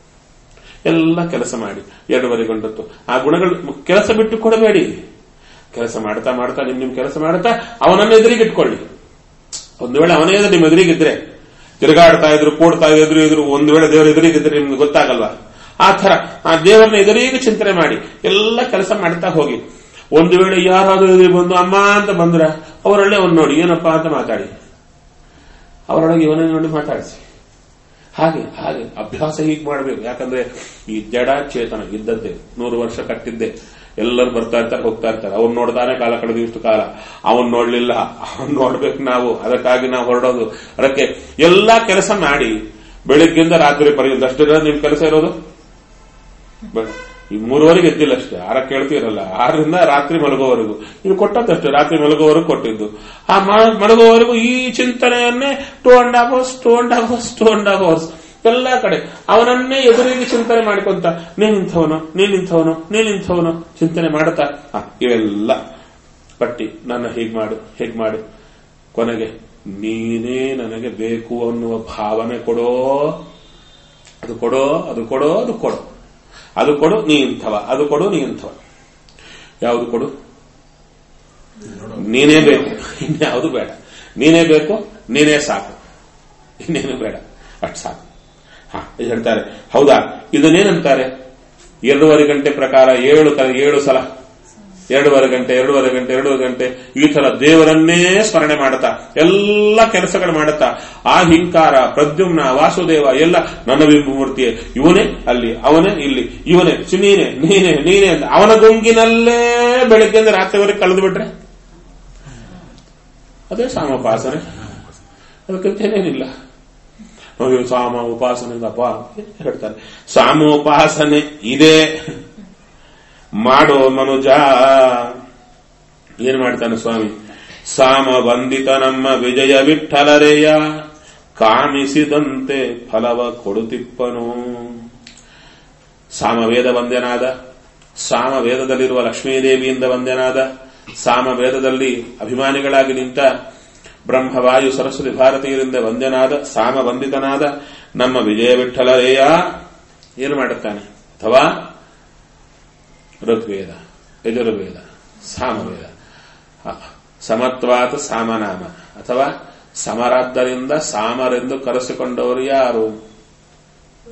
ಎಲ್ಲ ಕೆಲಸ ಮಾಡಿ ಎರಡೂವರೆ ಗಂಟತ್ತು ಆ ಗುಣಗಳು ಕೆಲಸ ಬಿಟ್ಟು ಕೊಡಬೇಡಿ. ಕೆಲಸ ಮಾಡ್ತಾ ಮಾಡ್ತಾ ನಿಮ್ ನಿಮ್ ಕೆಲಸ ಮಾಡ್ತಾ ಅವನನ್ನ ಎದುರಿಗೆ ಇಟ್ಕೊಳ್ಳಿ. ಒಂದು ವೇಳೆ ಅವನೇ ನಿಮ್ ಎದುರಿಗಿದ್ರೆ, ತಿರುಗಾಡ್ತಾ ಇದ್ರು, ಕೂಡ್ತಾ ಇದ್ರು ಇದ್ರು, ಒಂದು ವೇಳೆ ದೇವರ ಎದುರಿಗಿದ್ರೆ ನಿಮ್ಗೆ ಗೊತ್ತಾಗಲ್ವಾ? ಆ ತರ ಆ ದೇವರನ್ನ ಎದುರಿಗೆ ಚಿಂತನೆ ಮಾಡಿ ಎಲ್ಲ ಕೆಲಸ ಮಾಡ್ತಾ ಹೋಗಿ. ಒಂದು ವೇಳೆ ಯಾರಾದ್ರೂ ಎದುರಿಗೆ ಬಂದು ಅಮ್ಮ ಅಂತ ಬಂದ್ರ ಅವರೊಳ್ಳೆ ಅವ್ನು ನೋಡಿ ಏನಪ್ಪ ಅಂತ ಮಾತಾಡಿ, ಅವರೊಳಗೆ ಇವನೇ ನೋಡಿ ಮಾತಾಡಿಸಿ. ಹಾಗೆ ಹಾಗೆ ಅಭ್ಯಾಸ ಹೀಗೆ ಮಾಡಬೇಕು. ಯಾಕಂದ್ರೆ ಈ ಜಡ ಚೇತನ ಇದ್ದದ್ದೇ, ನೂರು ವರ್ಷ ಕಟ್ಟಿದ್ದೆ, ಎಲ್ಲರೂ ಬರ್ತಾ ಇರ್ತಾರೆ ಹೋಗ್ತಾ ಇರ್ತಾರೆ. ಅವ್ನು ನೋಡ್ತಾನೆ ಕಾಲ ಕಳೆದ ಇಷ್ಟು ಕಾಲ, ಅವನ್ ನೋಡ್ಲಿಲ್ಲ, ಅವನ್ ನೋಡ್ಬೇಕು ನಾವು. ಅದಕ್ಕಾಗಿ ನಾವು ಹೊರಡೋದು. ಅದಕ್ಕೆ ಎಲ್ಲಾ ಕೆಲಸ ಮಾಡಿ ಬೆಳಿಗ್ಗೆಯಿಂದ ರಾತ್ರಿ ಪರ್ಯಂತ ಅಷ್ಟೇ ನಿಮ್ ಕೆಲಸ ಇರೋದು. ಈ ಮೂರುವರೆಗೆ ಎದ್ದಿಲ್ಲ ಅಷ್ಟೇ, ಆರ ಕೇಳ್ತೀರಲ್ಲ, ಆರರಿಂದ ರಾತ್ರಿ ಮಲಗೋವರೆಗೂ ಇನ್ನು ಕೊಟ್ಟದ್ದಷ್ಟೇ. ರಾತ್ರಿ ಮಲಗೋವರೆಗೂ ಕೊಟ್ಟಿದ್ದು. ಆ ಮಲಗೋವರೆಗೂ ಈ ಚಿಂತನೆಯನ್ನೇ two and half hours two and half hours two and half hours ಎಲ್ಲಾ ಕಡೆ ಅವನನ್ನೇ ಎದುರಿಗೆ ಚಿಂತನೆ ಮಾಡಿಕೊಂತ, ನೀನಿಂಥವನು ನೀನಿಂಥವನು ನೀನಿಂಥವನು ಚಿಂತನೆ ಮಾಡುತ್ತಾ ಇವೆಲ್ಲ ಪಟ್ಟಿ ನನ್ನ ಹೀಗ್ ಮಾಡು ಹೇಗ್ ಮಾಡು. ಕೊನೆಗೆ ನೀನೇ ನನಗೆ ಬೇಕು ಅನ್ನುವ ಭಾವನೆ ಕೊಡೋ, ಅದು ಕೊಡೋ ಅದು ಕೊಡೋ ಅದು ಕೊಡೋ ಅದು ಕೊಡು ನೀ ಇಂಥವ, ಅದು ಕೊಡು ನೀ ಇಂಥವ. ಯಾವುದು ಕೊಡು? ನೀನೇ ಬೇಕು, ಇನ್ಯಾವುದು ಬೇಡ. ನೀನೇ ಬೇಕು, ನೀನೇ ಸಾಕು, ಇನ್ನೇನು ಬೇಡ, ಅಷ್ಟು ಸಾಕು. ಹಾ ಹೇಳ್ತಾರೆ. ಹೌದಾ, ಇದನ್ನೇನಂತಾರೆ? ಎರಡೂವರೆ ಗಂಟೆ ಪ್ರಕಾರ ಏಳು ಏಳು ಸಲ ಎರಡೂವರೆ ಗಂಟೆ ಎರಡೂವರೆ ಗಂಟೆ ಎರಡೂವರೆ ಗಂಟೆ ಈ ತರ ದೇವರನ್ನೇ ಸ್ಮರಣೆ ಮಾಡುತ್ತಾ ಎಲ್ಲ ಕೆಲಸಗಳು ಮಾಡುತ್ತಾ ಆ ಹಿಂಕಾರ ಪ್ರದ್ಯುಮ್ನ ವಾಸುದೇವ ಎಲ್ಲ ನನ್ನ ಬಿಂಬಮೂರ್ತಿಯೇ, ಇವನೇ ಅಲ್ಲಿ ಅವನೇ ಇಲ್ಲಿ, ಇವನೇ ನೀನೆ ನೀನೆ ನೀನೆ ಅಂತ ಅವನ ಗುಂಗಿನಲ್ಲೇ ಬೆಳಗ್ಗೆಯಿಂದ ರಾತ್ರಿವರೆಗೆ ಕಳೆದು ಬಿಟ್ರೆ ಅದೇ ಸಾಮೋಪಾಸನೆ. ಅದಕ್ಕೇನೇನಿಲ್ಲ. ನೋಡಿ ಸಾಮ ಉಪಾಸನೆ ಅಪ್ಪ ಹೇಳ್ತಾರೆ. ಸಾಮೋಪಾಸನೆ ಇದೆ ಮಾಡೋ ಮನುಜ. ಏನ್ ಮಾಡ್ತಾನೆ ಸ್ವಾಮಿ? ಸಾಮ ವಂದಿತ ನಮ್ಮ ವಿಜಯ ವಿಠಲರೆಯ ಕಾಮಿಸಿದಂತೆ ಫಲವ ಕೊಡುತ್ತಿಪ್ಪನು. ಸಾಮವೇದ ವಂದ್ಯನಾದ, ಸಾಮವೇದದಲ್ಲಿರುವ ಲಕ್ಷ್ಮೀದೇವಿಯಿಂದ ವಂದ್ಯನಾದ, ಸಾಮವೇದದಲ್ಲಿ ಅಭಿಮಾನಿಗಳಾಗಿ ನಿಂತ ಬ್ರಹ್ಮವಾಯು ಸರಸ್ವತಿ ಭಾರತೀಯರಿಂದ ವಂದ್ಯನಾದ, ಸಾಮ ವಂದಿತನಾದ ನಮ್ಮ ವಿಜಯ ವಿಠಲರೇಯ ಏನು ಮಾಡುತ್ತಾನೆ? ಅಥವಾ ಋಗ್ವೇದ, ಯಜುರ್ವೇದ, ಸಾಮವೇದ, ಸಮತ್ವಾತ ಸಾಮನಾಮ ಅಥವಾ ಸಮರಾದ್ದರಿಂದ ಸಾಮರೆಂದು ಕರೆಸಿಕೊಂಡವರು ಯಾರು?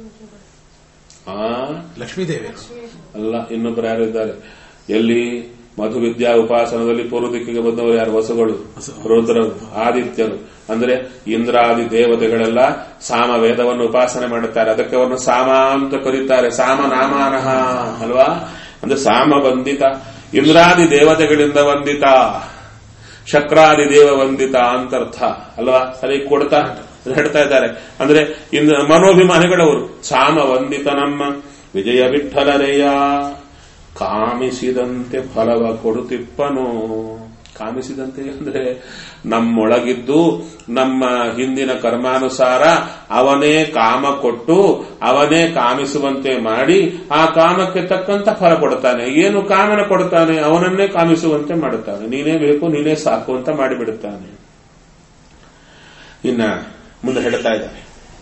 ಆ ಲಕ್ಷ್ಮೀದೇವಿ ಅಲ್ಲ, ಇನ್ನೊಬ್ಬರು ಯಾರು ಇದ್ದಾರೆ. ಎಲ್ಲಿ? ಮಧು ವಿದ್ಯಾ ಉಪಾಸನದಲ್ಲಿ ಪೂರ್ವ ದಿಕ್ಕಿಗೆ ಬಂದವರು ಯಾರು? ವಸುಗಳು, ರುದ್ರರು, ಆದಿತ್ಯರು. ಅಂದ್ರೆ ಇಂದ್ರಾದಿ ದೇವತೆಗಳೆಲ್ಲ ಸಾಮ ವೇದವನ್ನು ಉಪಾಸನೆ ಮಾಡುತ್ತಾರೆ. ಅದಕ್ಕೆ ಅವರನ್ನು ಸಾಮ ಅಂತ ಕರೀತಾರೆ. ಸಾಮ ನಾಮಾನಹ ಅಲ್ವಾ? ಅಂದ್ರೆ ಸಾಮ ವಂದಿತ, ಇಂದ್ರಾದಿ ದೇವತೆಗಳಿಂದ ವಂದಿತ, ಶಕ್ರಾದಿ ದೇವ ವಂದಿತ ಅಂತರ್ಥ ಅಲ್ವಾ? ಸರಿ ಕೊಡ್ತಾ ಹೇಳ್ತಾ ಇದ್ದಾರೆ. ಅಂದ್ರೆ ಇನ್ನು ಮನೋಭಿಮಾನಿಗಳವರು ಸಾಮ ವಂದಿತ ನಮ್ಮ ವಿಜಯ ವಿಠಲರೆಯ ಕಾಮಿಸಿದಂತೆ ಫಲವ ಕೊಡುತ್ತಿಪ್ಪನು. ಕಾಮಿಸಿದಂತೆ ಅಂದ್ರೆ ನಮ್ಮೊಳಗಿದ್ದು ನಮ್ಮ ಹಿಂದಿನ ಕರ್ಮಾನುಸಾರ ಅವನೇ ಕಾಮ ಕೊಟ್ಟು ಅವನೇ ಕಾಮಿಸುವಂತೆ ಮಾಡಿ ಆ ಕಾಮಕ್ಕೆ ತಕ್ಕಂತ ಫಲ ಕೊಡ್ತಾನೆ. ಏನು ಕಾಮನ ಕೊಡ್ತಾನೆ? ಅವನನ್ನೇ ಕಾಮಿಸುವಂತೆ ಮಾಡುತ್ತಾನೆ. ನೀನೇ ಬೇಕು, ನೀನೇ ಸಾಕು ಅಂತ ಮಾಡಿಬಿಡುತ್ತಾನೆ. ಇನ್ನ ಮುಂದೆ ಹೇಳ್ತಾ ಇದ್ದಾರೆ,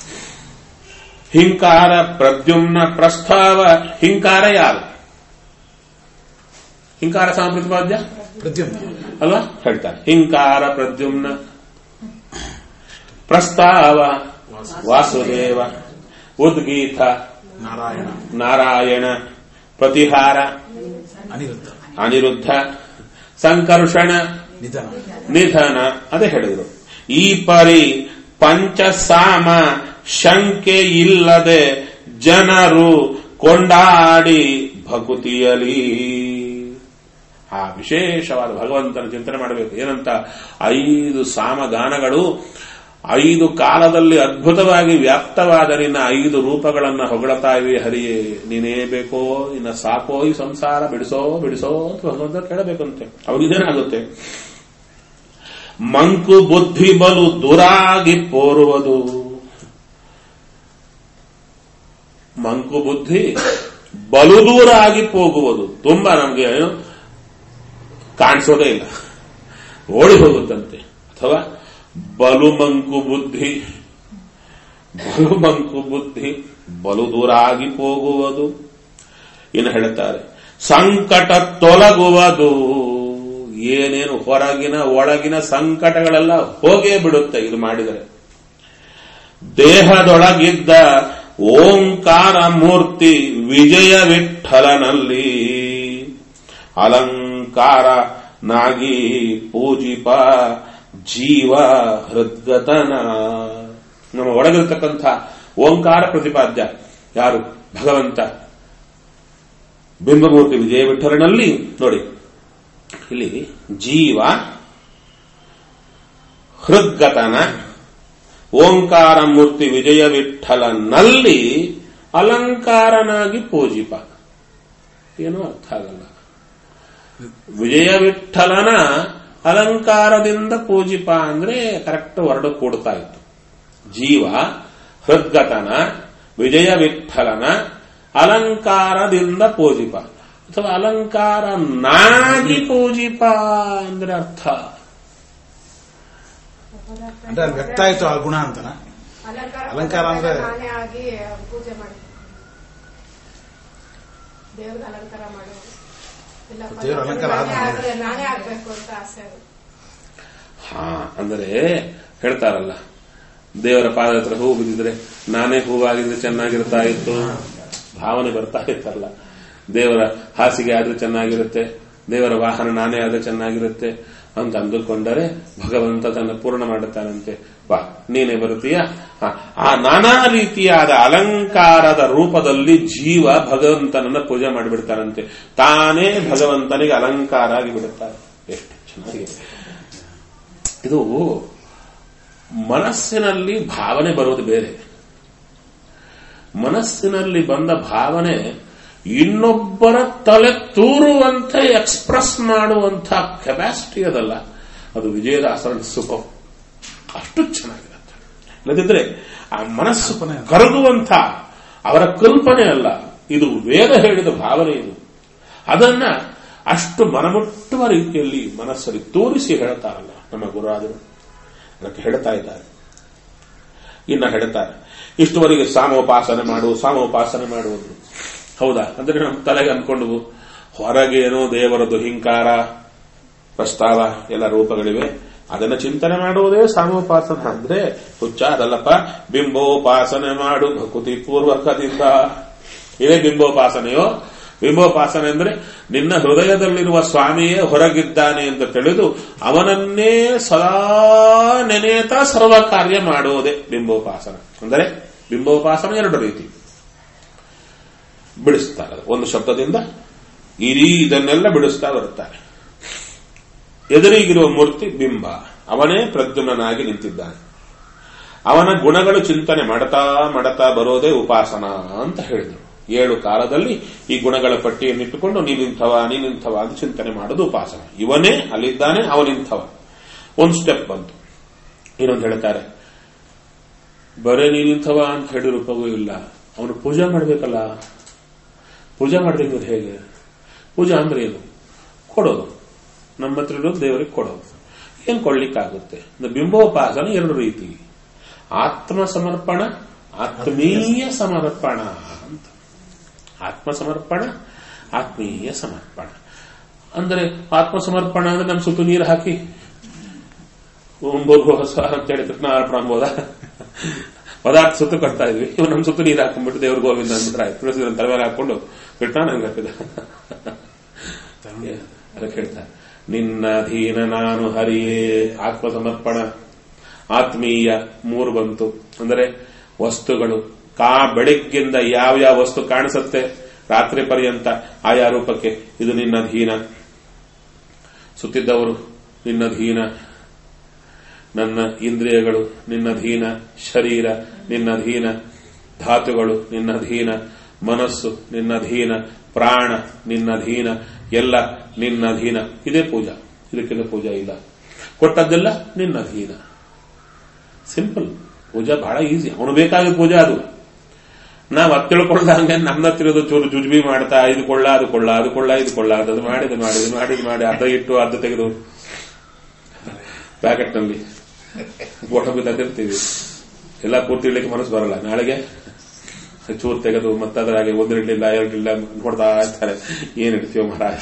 ಹಿಂಕಾರ ಪ್ರದ್ಯುಮ್ನ ಪ್ರಸ್ತಾವ. ಹಿಂಕಾರ ಯಾರು? ಹಿಂಕಾರ ಸಾಂಪ್ರತಿಪಾದ್ಯ ಪ್ರದ್ಯುಮ್ನ ಅಲ್ವಾ? ಹೇಳ್ತಾರೆ ಹಿಂಕಾರ ಪ್ರದ್ಯುಮ್ನ ಪ್ರಸ್ತಾವ ವಾಸುದೇವ ಉದ್ಗೀತ ನಾರಾಯಣ ನಾರಾಯಣ ಪ್ರತಿಹಾರ ಅನಿರುದ್ಧ ಅನಿರುದ್ಧ ಸಂಕರ್ಷಣ ನಿಧನ ನಿಧನ ಅದೇ ಹೇಳಿದ್ರು. ಈ ಪರಿ ಪಂಚಸಾಮ ಶಂಕೆ ಇಲ್ಲದೆ ಜನರು ಕೊಂಡಾಡಿ ಭಕುತಿಯಲಿ. ಆ ವಿಶೇಷವಾದ ಭಗವಂತನ ಚಿಂತನೆ ಮಾಡಬೇಕು. ಏನಂತ? ಐದು ಸಾಮಗಾನಗಳು ಐದು ಕಾಲದಲ್ಲಿ ಅದ್ಭುತವಾಗಿ ವ್ಯಾಪ್ತವಾದ ನಿನ್ನ ಐದು ರೂಪಗಳನ್ನ ಹೊಗಳತಾ ಇವೆ. ಹರಿಯೇ ನೀನೇ ಬೇಕೋ, ಇನ್ನ ಸಾಕೋ, ಈ ಸಂಸಾರ ಬಿಡಿಸೋ ಬಿಡಿಸೋ ಅಂತ ಭಗವಂತ ಕೇಳಬೇಕಂತೆ. ಅವನಿದೇನಾಗುತ್ತೆ? ಮಂಕು ಬುದ್ಧಿ ಬಲು ದೂರಾಗಿ ಪೋರುವುದು. ಮಂಕು ಬುದ್ಧಿ ಬಲು ದೂರ ಆಗಿ ಹೋಗುವುದು. ತುಂಬಾ ನಮಗೆ ಕಾಣಿಸೋದೇ ಇಲ್ಲ, ಓಡಿ ಹೋಗುತ್ತಂತೆ. ಅಥವಾ ಬಲು ಮಂಕು ಬುದ್ಧಿ ಬಲು ಮಂಕು ಬುದ್ಧಿ ಬಲು ದೂರ ಆಗಿ ಹೋಗುವುದು. ಇನ್ನು ಹೇಳುತ್ತಾರೆ, ಸಂಕಟ ತೊಲಗುವುದು. ಏನೇನು ಹೊರಗಿನ ಒಳಗಿನ ಸಂಕಟಗಳೆಲ್ಲ ಹೋಗೇ ಬಿಡುತ್ತೆ ಇದು ಮಾಡಿದರೆ. ದೇಹದೊಳಗಿದ್ದ ಓಂಕಾರ ಮೂರ್ತಿ ವಿಜಯ ವಿಠಲನಲ್ಲಿ ಅಲಂಕಾರ ನಾಗಿ ಪೂಜಿಪ ಜೀವ ಹೃದ್ಗತನ. ನಮ್ಮ ಒಳಗಿರತಕ್ಕಂಥ ಓಂಕಾರ ಪ್ರತಿಪಾದ್ಯ ಯಾರು? ಭಗವಂತ ಬಿಂಬಮೂರ್ತಿ ವಿಜಯ ವಿಠಲನಲ್ಲಿ. ನೋಡಿ ಇಲ್ಲಿ ಜೀವ ಹೃದ್ಗತನ ಓಂಕಾರ ಮೂರ್ತಿ ವಿಜಯ ವಿಠಲನಲ್ಲಿ ಅಲಂಕಾರನಾಗಿ ಪೂಜಿಪ. ಏನೂ ಅರ್ಥ ಆಗಲ್ಲ. ವಿಜಯ ವಿಠಲನ ಅಲಂಕಾರದಿಂದ ಪೂಜಿಪ ಅಂದ್ರೆ ಕರೆಕ್ಟ್ ವರ್ಡ್ ಕೂಡ್ತಾ ಇತ್ತು. ಜೀವ ಹೃದ್ಗತನ ವಿಜಯ ವಿಠಲನ ಅಲಂಕಾರದಿಂದ ಪೂಜಿಪ ಅಥವಾ ಅಲಂಕಾರ ನಾಗಿ ಪೂಜಿಪ ಅಂದ್ರೆ ಅರ್ಥ ಅಂದ್ರೆ ಅಲ್ಲಿ ವ್ಯಕ್ತ ಆಯ್ತು ಆ ಗುಣ ಅಂತನ. ಅಲಂಕಾರ ಅಂದ್ರೆ ಪೂಜೆ ಮಾಡಿ ದೇವ್ರ ಅಲಂಕಾರ ಮಾಡಿ ದೇವ್ರ ಅಲಂಕಾರ ನಾನೇ ಆಗ್ಬೇಕು ಅಂತ ಆಸೆ. ಹಾ ಅಂದರೆ ಹೇಳ್ತಾರಲ್ಲ, ದೇವರ ಪಾದ ಹತ್ರ ಹೂ ಬಿದ್ದಿದ್ರೆ ನಾನೇ ಹೂವಾಗಿದ್ರೆ ಚೆನ್ನಾಗಿರ್ತಾ ಇತ್ತು ಭಾವನೆ ಬರ್ತಾ ಇತ್ತಲ್ಲ. ದೇವರ ಹಾಸಿಗೆ ಆದ್ರೆ ಚೆನ್ನಾಗಿರುತ್ತೆ, ದೇವರ ವಾಹನ ನಾನೇ ಆದ್ರೆ ಚೆನ್ನಾಗಿರುತ್ತೆ ಅಂತ ಅಂದುಕೊಂಡರೆ ಭಗವಂತ ತನ್ನ ಪೂರ್ಣ ಮಾಡುತ್ತಾನಂತೆ. ವಾ ನೀನೇ ಬರುತ್ತೀಯ. ಆ ನಾನಾ ರೀತಿಯಾದ ಅಲಂಕಾರದ ರೂಪದಲ್ಲಿ ಜೀವ ಭಗವಂತನನ್ನ ಪೂಜೆ ಮಾಡಿಬಿಡ್ತಾನಂತೆ. ತಾನೇ ಭಗವಂತನಿಗೆ ಅಲಂಕಾರ ಆಗಿ ಬಿಡುತ್ತಾರೆ. ಎಷ್ಟು ಚೆನ್ನಾಗಿದೆ ಇದು. ಮನಸ್ಸಿನಲ್ಲಿ ಭಾವನೆ ಬರೋದು ಬೇರೆ. ಮನಸ್ಸಿನಲ್ಲಿ ಬಂದ ಭಾವನೆ ಇನ್ನೊಬ್ಬರ ತಲೆ ತೂರುವಂತೆ ಎಕ್ಸ್ಪ್ರೆಸ್ ಮಾಡುವಂಥ ಕೆಪಾಸಿಟಿ ಅದಲ್ಲ, ಅದು ವಿಜಯದಾಸರ ಸುಖ. ಅಷ್ಟು ಚೆನ್ನಾಗಿರುತ್ತೆ. ಇಲ್ಲದಿದ್ರೆ ಆ ಮನಸ್ಸು ಕರಗುವಂಥ ಅವರ ಕಲ್ಪನೆ ಅಲ್ಲ, ಇದು ವೇದ ಹೇಳಿದ ಭಾವನೆ. ಇದು ಅದನ್ನ ಅಷ್ಟು ಮನಮುಟ್ಟುವ ರೀತಿಯಲ್ಲಿ ಮನಸ್ಸಲ್ಲಿ ತೋರಿಸಿ ಹೇಳ್ತಾರಲ್ಲ ನಮ್ಮ ಗುರುರಾದರು. ಅದಕ್ಕೆ ಹೇಳ್ತಾ ಇದ್ದಾರೆ. ಇನ್ನ ಹೇಳ್ತಾರೆ, ಇಷ್ಟುವರೆಗೆ ಸಾಮೋಪಾಸನೆ ಮಾಡು ಸಾಮೋಪಾಸನೆ ಮಾಡುವುದು ಹೌದಾ ಅಂದ್ರೆ ನಮ್ಮ ತಲೆಗೆ ಅಂದ್ಕೊಂಡು ಹೊರಗೇನೋ ದೇವರದು ಹಿಂಕಾರ ಪ್ರಸ್ತಾವ ಎಲ್ಲ ರೂಪಗಳಿವೆ, ಅದನ್ನ ಚಿಂತನೆ ಮಾಡುವುದೇ ಸಾಮೋಪಾಸನ ಅಂದ್ರೆ ಹುಚ್ಚ ಅದಲ್ಲಪ್ಪ. ಬಿಂಬೋಪಾಸನೆ ಮಾಡು ಭಕುತಿ ಪೂರ್ವಕದಿಂದ. ಇದೇ ಬಿಂಬೋಪಾಸನೆಯೋ ಬಿಂಬೋಪಾಸನೆ ಅಂದ್ರೆ ನಿನ್ನ ಹೃದಯದಲ್ಲಿರುವ ಸ್ವಾಮಿಯೇ ಹೊರಗಿದ್ದಾನೆ ಅಂತ ತಿಳಿದು ಅವನನ್ನೇ ಸದಾ ನೆನೆಯುತ್ತಾ ಸರ್ವ ಕಾರ್ಯ ಮಾಡುವುದೇ ಬಿಂಬೋಪಾಸನ. ಅಂದರೆ ಬಿಂಬೋಪಾಸನ ಎರಡು ರೀತಿ ಬಿಡಿಸ್ತಾರೆ. ಒಂದು ಶಬ್ದದಿಂದ ಇಡೀ ಇದನ್ನೆಲ್ಲ ಬಿಡಿಸ್ತಾ ಬರುತ್ತಾರೆ. ಎದುರಿಗಿರುವ ಮೂರ್ತಿ ಬಿಂಬ, ಅವನೇ ಪ್ರದ್ಯುಮ್ನಾಗಿ ನಿಂತಿದ್ದಾನೆ. ಅವನ ಗುಣಗಳು ಚಿಂತನೆ ಮಾಡತಾ ಮಾಡತಾ ಬರೋದೇ ಉಪಾಸನ ಅಂತ ಹೇಳಿದರು. ಏಳು ಕಾಲದಲ್ಲಿ ಈ ಗುಣಗಳ ಪಟ್ಟಿಯನ್ನಿಟ್ಟುಕೊಂಡು ನೀನಿಂಥವ ನೀನಿಂಥವ ಅಂತ ಚಿಂತನೆ ಮಾಡೋದು ಉಪಾಸನ. ಇವನೇ ಅಲ್ಲಿದ್ದಾನೆ, ಅವನಿಂಥವ. ಒಂದು ಸ್ಟೆಪ್ ಬಂತು. ಇನ್ನೊಂದು ಹೇಳ್ತಾರೆ, ಬರೇ ನೀನಿಂಥವ ಅಂತ ಹೇಳಿ ರೂಪವೂ ಇಲ್ಲ. ಅವನು ಪೂಜೆ ಮಾಡಬೇಕಲ್ಲ. ಪೂಜೆ ಮಾಡಬೇಕು ಹೇಗೆ? ಪೂಜೆ ಅಂದ್ರೆ ಏನು? ಕೊಡೋದು. ನಮ್ಮ ಹತ್ರ ಇರೋದು ದೇವರಿಗೆ ಕೊಡೋದು. ಏನ್ ಕೊಡ್ಲಿಕ್ಕಾಗುತ್ತೆ? ಬಿಂಬೋಪಾಸನ ಎರಡು ರೀತಿ, ಆತ್ಮ ಸಮರ್ಪಣ, ಆತ್ಮೀಯ ಸಮರ್ಪಣ ಅಂತ. ಆತ್ಮ ಸಮರ್ಪಣ, ಆತ್ಮೀಯ ಸಮರ್ಪಣ ಅಂದ್ರೆ ಆತ್ಮ ಸಮರ್ಪಣ ಅಂದ್ರೆ ನಮ್ಮ ಸುತ್ತು ನೀರು ಹಾಕಿ ಹೊಸ ಅಂತ ಹೇಳಿ ಕೃಷ್ಣ ಅರ್ಪಣ ಅನ್ಬೋದ? ಪದಾರ್ಥ ಸುತ್ತು ಕಟ್ತಾ ಇದ್ವಿ, ಇವ್ ನಮ್ ಸುತ್ತು ನೀರು ಹಾಕೊಂಡ್ಬಿಟ್ಟು ದೇವ್ರ ಗೋವಿಂದ ಅಂದ್ಬಿಟ್ರೆ ಆಯ್ತು. ತುಳಸಿ ತಲೆ ಮೇಲೆ ಹಾಕೊಂಡು ಕೃಷ್ಣ ನಂಗೆ ಹಾಕಿದ ಅದಕ್ಕೆ ಹೇಳ್ತಾರೆ, ನಿನ್ನ ಅಧೀನ ನಾನು ಹರಿಯೇ ಆತ್ಮ ಸಮರ್ಪಣ. ಆತ್ಮೀಯ ಮೂರು ಬಂತು ಅಂದರೆ ವಸ್ತುಗಳು. ಕಾ ಬೆಳಗ್ಗಿಂದ ಯಾವ ಯಾವ ವಸ್ತು ಕಾಣಿಸುತ್ತೆ ರಾತ್ರಿ ಪರ್ಯಂತ ಆಯಾ ರೂಪಕ್ಕೆ ಇದು ನಿನ್ನಧೀನ. ಸುತ್ತಿದ್ದವರು ನಿನ್ನಧೀನ, ನನ್ನ ಇಂದ್ರಿಯಗಳು ನಿನ್ನಧೀನ, ಶರೀರ ನಿನ್ನಧೀನ, ಧಾತುಗಳು ನಿನ್ನಧೀನ, ಮನಸ್ಸು ನಿನ್ನಧೀನ, ಪ್ರಾಣ ನಿನ್ನಧೀನ, ಎಲ್ಲ ನಿನ್ನಧೀನ. ಇದೇ ಪೂಜಾ. ಇದಕ್ಕಿಂತ ಪೂಜಾ ಇಲ್ಲ. ಕೊಟ್ಟದ್ದೆಲ್ಲ ನಿನ್ನಧೀನ. ಸಿಂಪಲ್. ಪೂಜಾ ಬಹಳ ಈಸಿ. ಅವನು ಬೇಕಾದ ಪೂಜಾ ಅದು. ನಾವು ಅದು ತಿಳ್ಕೊಳ್ಳಂಗೆ ನಮ್ಮ ತಿರೋದು ಚೂರು ಜುಜುಬಿ ಮಾಡ್ತಾ ಇದು ಕೊಳ್ಳ ಅದು ಕೊಳ್ಳ ಅದು ಕೊಳ್ಳ ಇದು ಕೊಳ್ಳ ಅದು ಮಾಡಿದ್ ಮಾಡಿದ್ ಮಾಡಿದ್ ಮಾಡಿ ಅರ್ಧ ಇಟ್ಟು ಅರ್ಧ ತೆಗೆದು ಪ್ಯಾಕೆಟ್ ನಲ್ಲಿ ಫೋಟೋ ಬಿದ್ದಿರ್ತೀವಿ. ಎಲ್ಲ ಪೂರ್ತಿ ಇಡ್ಲಿಕ್ಕೆ ಮನಸ್ಸು ಬರಲ್ಲ. ನಾಳೆಗೆ ಚೂರು ತೆಗೆದು ಮತ್ತದ್ರಾಗೆ ಒಂದು ಇಡ್ಲಿಲ್ಲ ಎರಡಿಲ್ಲ ನೋಡ್ತಾ ಇರ್ತಾರೆ. ಏನ್ ಇಡ್ತೀವೋ ಮಹಾರಾಜ.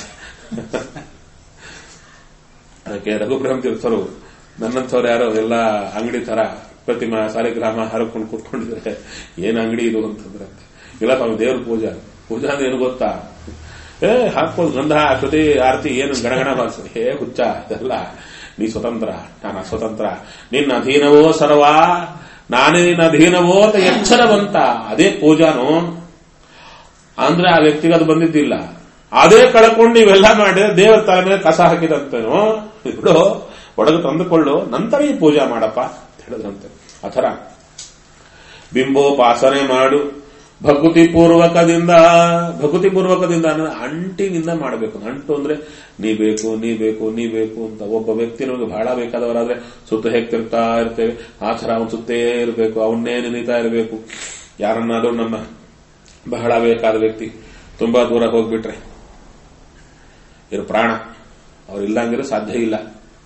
ಅದಕ್ಕೆ ರಘುಬ್ರಹ್ಮ ತೀರ್ಥರು ನನ್ನಂಥವ್ರು ಯಾರೋ ಎಲ್ಲ ಅಂಗಡಿ ತರ ಪ್ರತಿಮಾ ಸಾಲಿಗ್ರಾಮ ಹರಕೊಂಡು ಕೂತ್ಕೊಂಡಿದ್ರೆ ಏನ್ ಅಂಗಡಿ ಇದು ಅಂತಂದ್ರೆ, ಇಲ್ಲ ಸ್ವಾಮಿ ದೇವ್ರ ಪೂಜಾ. ಪೂಜಾ ಅಂದ್ರೆ ಏನು ಗೊತ್ತಾ? ಏ ಹಾಕೋದು ಗಂಧ ಶ್ರುತಿ ಆರತಿ ಏನು ಗಣಗಣ ಬಾರಿಸ. ಹೇ ಹುಚ್ಚ, ಇದೆಲ್ಲ ನೀ ಸ್ವತಂತ್ರ, ನಾನು ಅಸ್ವತಂತ್ರ, ನಿನ್ನ ಅಧೀನವೋ ಸರ್ವಾ, ನಾನೇ ನಿನ್ನ ಅಧೀನವೋ ಅಂತ ಎಚ್ಚರವಂತ. ಅದೇ ಪೂಜಾನು ಅಂದ್ರೆ ಆ ವ್ಯಕ್ತಿಗೆ ಅದು ಬಂದಿದ್ದಿಲ್ಲ. ಅದೇ ಕಳ್ಕೊಂಡು ನೀವೆಲ್ಲ ಮಾಡಿದ್ರೆ ದೇವರ ತಲೆ ಮೇಲೆ ಕಸ ಹಾಕಿದಂತೇನೋ ಬಿಡು, ಒಳಗೆ ತಂದುಕೊಳ್ಳು, ನಂತರ ಈ ಪೂಜಾ ಮಾಡಪ್ಪ ಅಂತ ಹೇಳಿದ್ರಂತೆ. ಅಥರ ಬಿಂಬೋಪಾಸನೆ ಮಾಡು ಭಕುತಿ ಪೂರ್ವಕದಿಂದ. ಭಕುತಿ ಪೂರ್ವಕದಿಂದ ಅಂದ್ರೆ ಅಂಟಿನಿಂದ ಮಾಡಬೇಕು. ಅಂಟು ಅಂದ್ರೆ ನೀ ಬೇಕು ನೀ ಬೇಕು ನೀ ಬೇಕು ಅಂತ. ಒಬ್ಬ ವ್ಯಕ್ತಿ ನಮಗೆ ಬಹಳ ಬೇಕಾದವರಾದ್ರೆ ಸುತ್ತ ಹೇಗೆ ತಿರ್ತಾ ಇರ್ತೇವೆ, ಆ ಥರ ಅವನು ಸುತ್ತೇ ಇರಬೇಕು, ಅವನ್ನೇ ನೆನೀತಾ ಇರಬೇಕು. ಯಾರನ್ನಾದ್ರೂ ನಮ್ಮ ಬಹಳ ಬೇಕಾದ ವ್ಯಕ್ತಿ ತುಂಬಾ ದೂರ ಹೋಗ್ಬಿಟ್ರೆ ಇರು ಪ್ರಾಣ, ಅವ್ರು ಇಲ್ಲಂಗಿರೋ ಸಾಧ್ಯ ಇಲ್ಲ.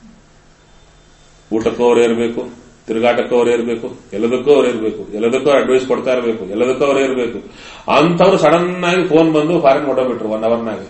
ಊಟಕ್ಕೂ ಅವರೇ ಇರಬೇಕು, ತಿರುಗಾಟಕ್ಕೂ ಅವರೇ ಇರಬೇಕು, ಎಲ್ಲದಕ್ಕೂ ಅವರೇ ಇರಬೇಕು, ಎಲ್ಲದಕ್ಕೂ ಅಡ್ವೈಸ್ ಕೊಡ್ತಾ ಇರಬೇಕು, ಎಲ್ಲದಕ್ಕೂ ಅವರೇ ಇರಬೇಕು. ಅಂಥವ್ರು ಸಡನ್ ಆಗಿ ಫೋನ್ ಬಂದು ಫಾರಿನ್ ಹೊಡೋಬಿಟ್ರು ಒನ್ ಅವರ್ನಾಗ.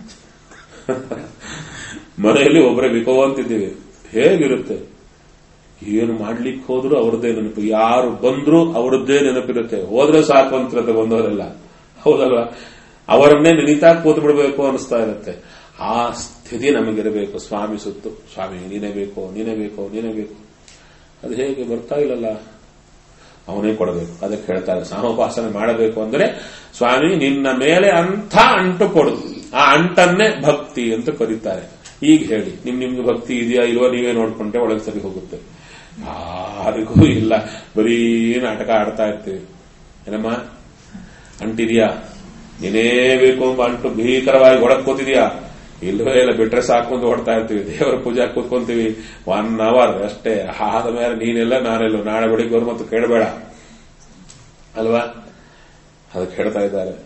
ಮನೆಯಲ್ಲಿ ಒಬ್ಬರೇ ಬಿಕೋ ಅಂತಿದ್ದೀವಿ. ಹೇಗಿರುತ್ತೆ? ಏನು ಮಾಡ್ಲಿಕ್ಕೆ ಹೋದ್ರು ಅವ್ರದ್ದೇ ನೆನಪು, ಯಾರು ಬಂದ್ರು ಅವ್ರದ್ದೇ ನೆನಪಿರುತ್ತೆ. ಹೋದ್ರೆ ಸಾಕು ಅಂತಿರುತ್ತೆ ಬಂದವರೆಲ್ಲ, ಹೌದಲ್ವಾ? ಅವರನ್ನೇ ನೆನೀತಾ ಕೂತು ಬಿಡಬೇಕು ಅನಿಸ್ತಾ ಇರುತ್ತೆ. ಆ ಸ್ಥಿತಿ ನಮಗಿರಬೇಕು. ಸ್ವಾಮಿ ಸುತ್ತು, ಸ್ವಾಮಿ ನೀನೇ ಬೇಕು ನೀನೇ ಬೇಕು ನೀನೇ ಬೇಕು. ಅದು ಹೇಗೆ ಬರ್ತಾ ಇಲ್ಲಲ್ಲ, ಅವನೇ ಕೊಡಬೇಕು. ಅದಕ್ಕೆ ಹೇಳ್ತಾರೆ ಸಾಮೋಪಾಸನೆ ಮಾಡಬೇಕು ಅಂದ್ರೆ ಸ್ವಾಮಿ ನಿನ್ನ ಮೇಲೆ ಅಂಥ ಅಂಟು ಕೊಡು. ಆ ಅಂಟನ್ನೇ ಭಕ್ತಿ ಅಂತ ಕರೀತಾರೆ. ಈಗ ಹೇಳಿ, ನಿಮ್ ನಿಮ್ಗೆ ಭಕ್ತಿ ಇದೆಯಾ ಇಲ್ವೋ ನೀವೇ ನೋಡ್ಕೊಂಡ್ರೆ ಒಳಗೆ ಸರಿ ಹೋಗುತ್ತೆ. ಯಾರಿಗೂ ಇಲ್ಲ, ಬರೀ ನಾಟಕ ಆಡ್ತಾ ಇರ್ತೀವಿ. ಏನಮ್ಮ ಅಂಟಿದ್ಯಾ, ನೀನೇ ಬೇಕು ಎಂಬ ಅಂಟು ಭೀಕರವಾಗಿ ಒಳಗ್ ಕೂತಿದ್ಯಾ? ಇಲ್ವೇ ಇಲ್ಲ, ಬಿಟ್ರೆ ಸಾಕೊಂಡು ಹೊಡ್ತಾ ಇರ್ತೀವಿ. ದೇವರ ಪೂಜಾ ಕೂತ್ಕೊಂತೀವಿ ಒನ್ ಅವರ್ ಅಷ್ಟೇ. ಆದ ಮೇಲೆ ನೀನೆಲ್ಲ ನಾನೆಲ್ಲ, ನಾಳೆ ಬೆಳಿಗ್ಗೆ ಮತ್ತು ಕೇಳಬೇಡ ಅಲ್ವಾ? ಅದಕ್ಕೆ ಹೇಳ್ತಾ ಇದ್ದಾರೆ,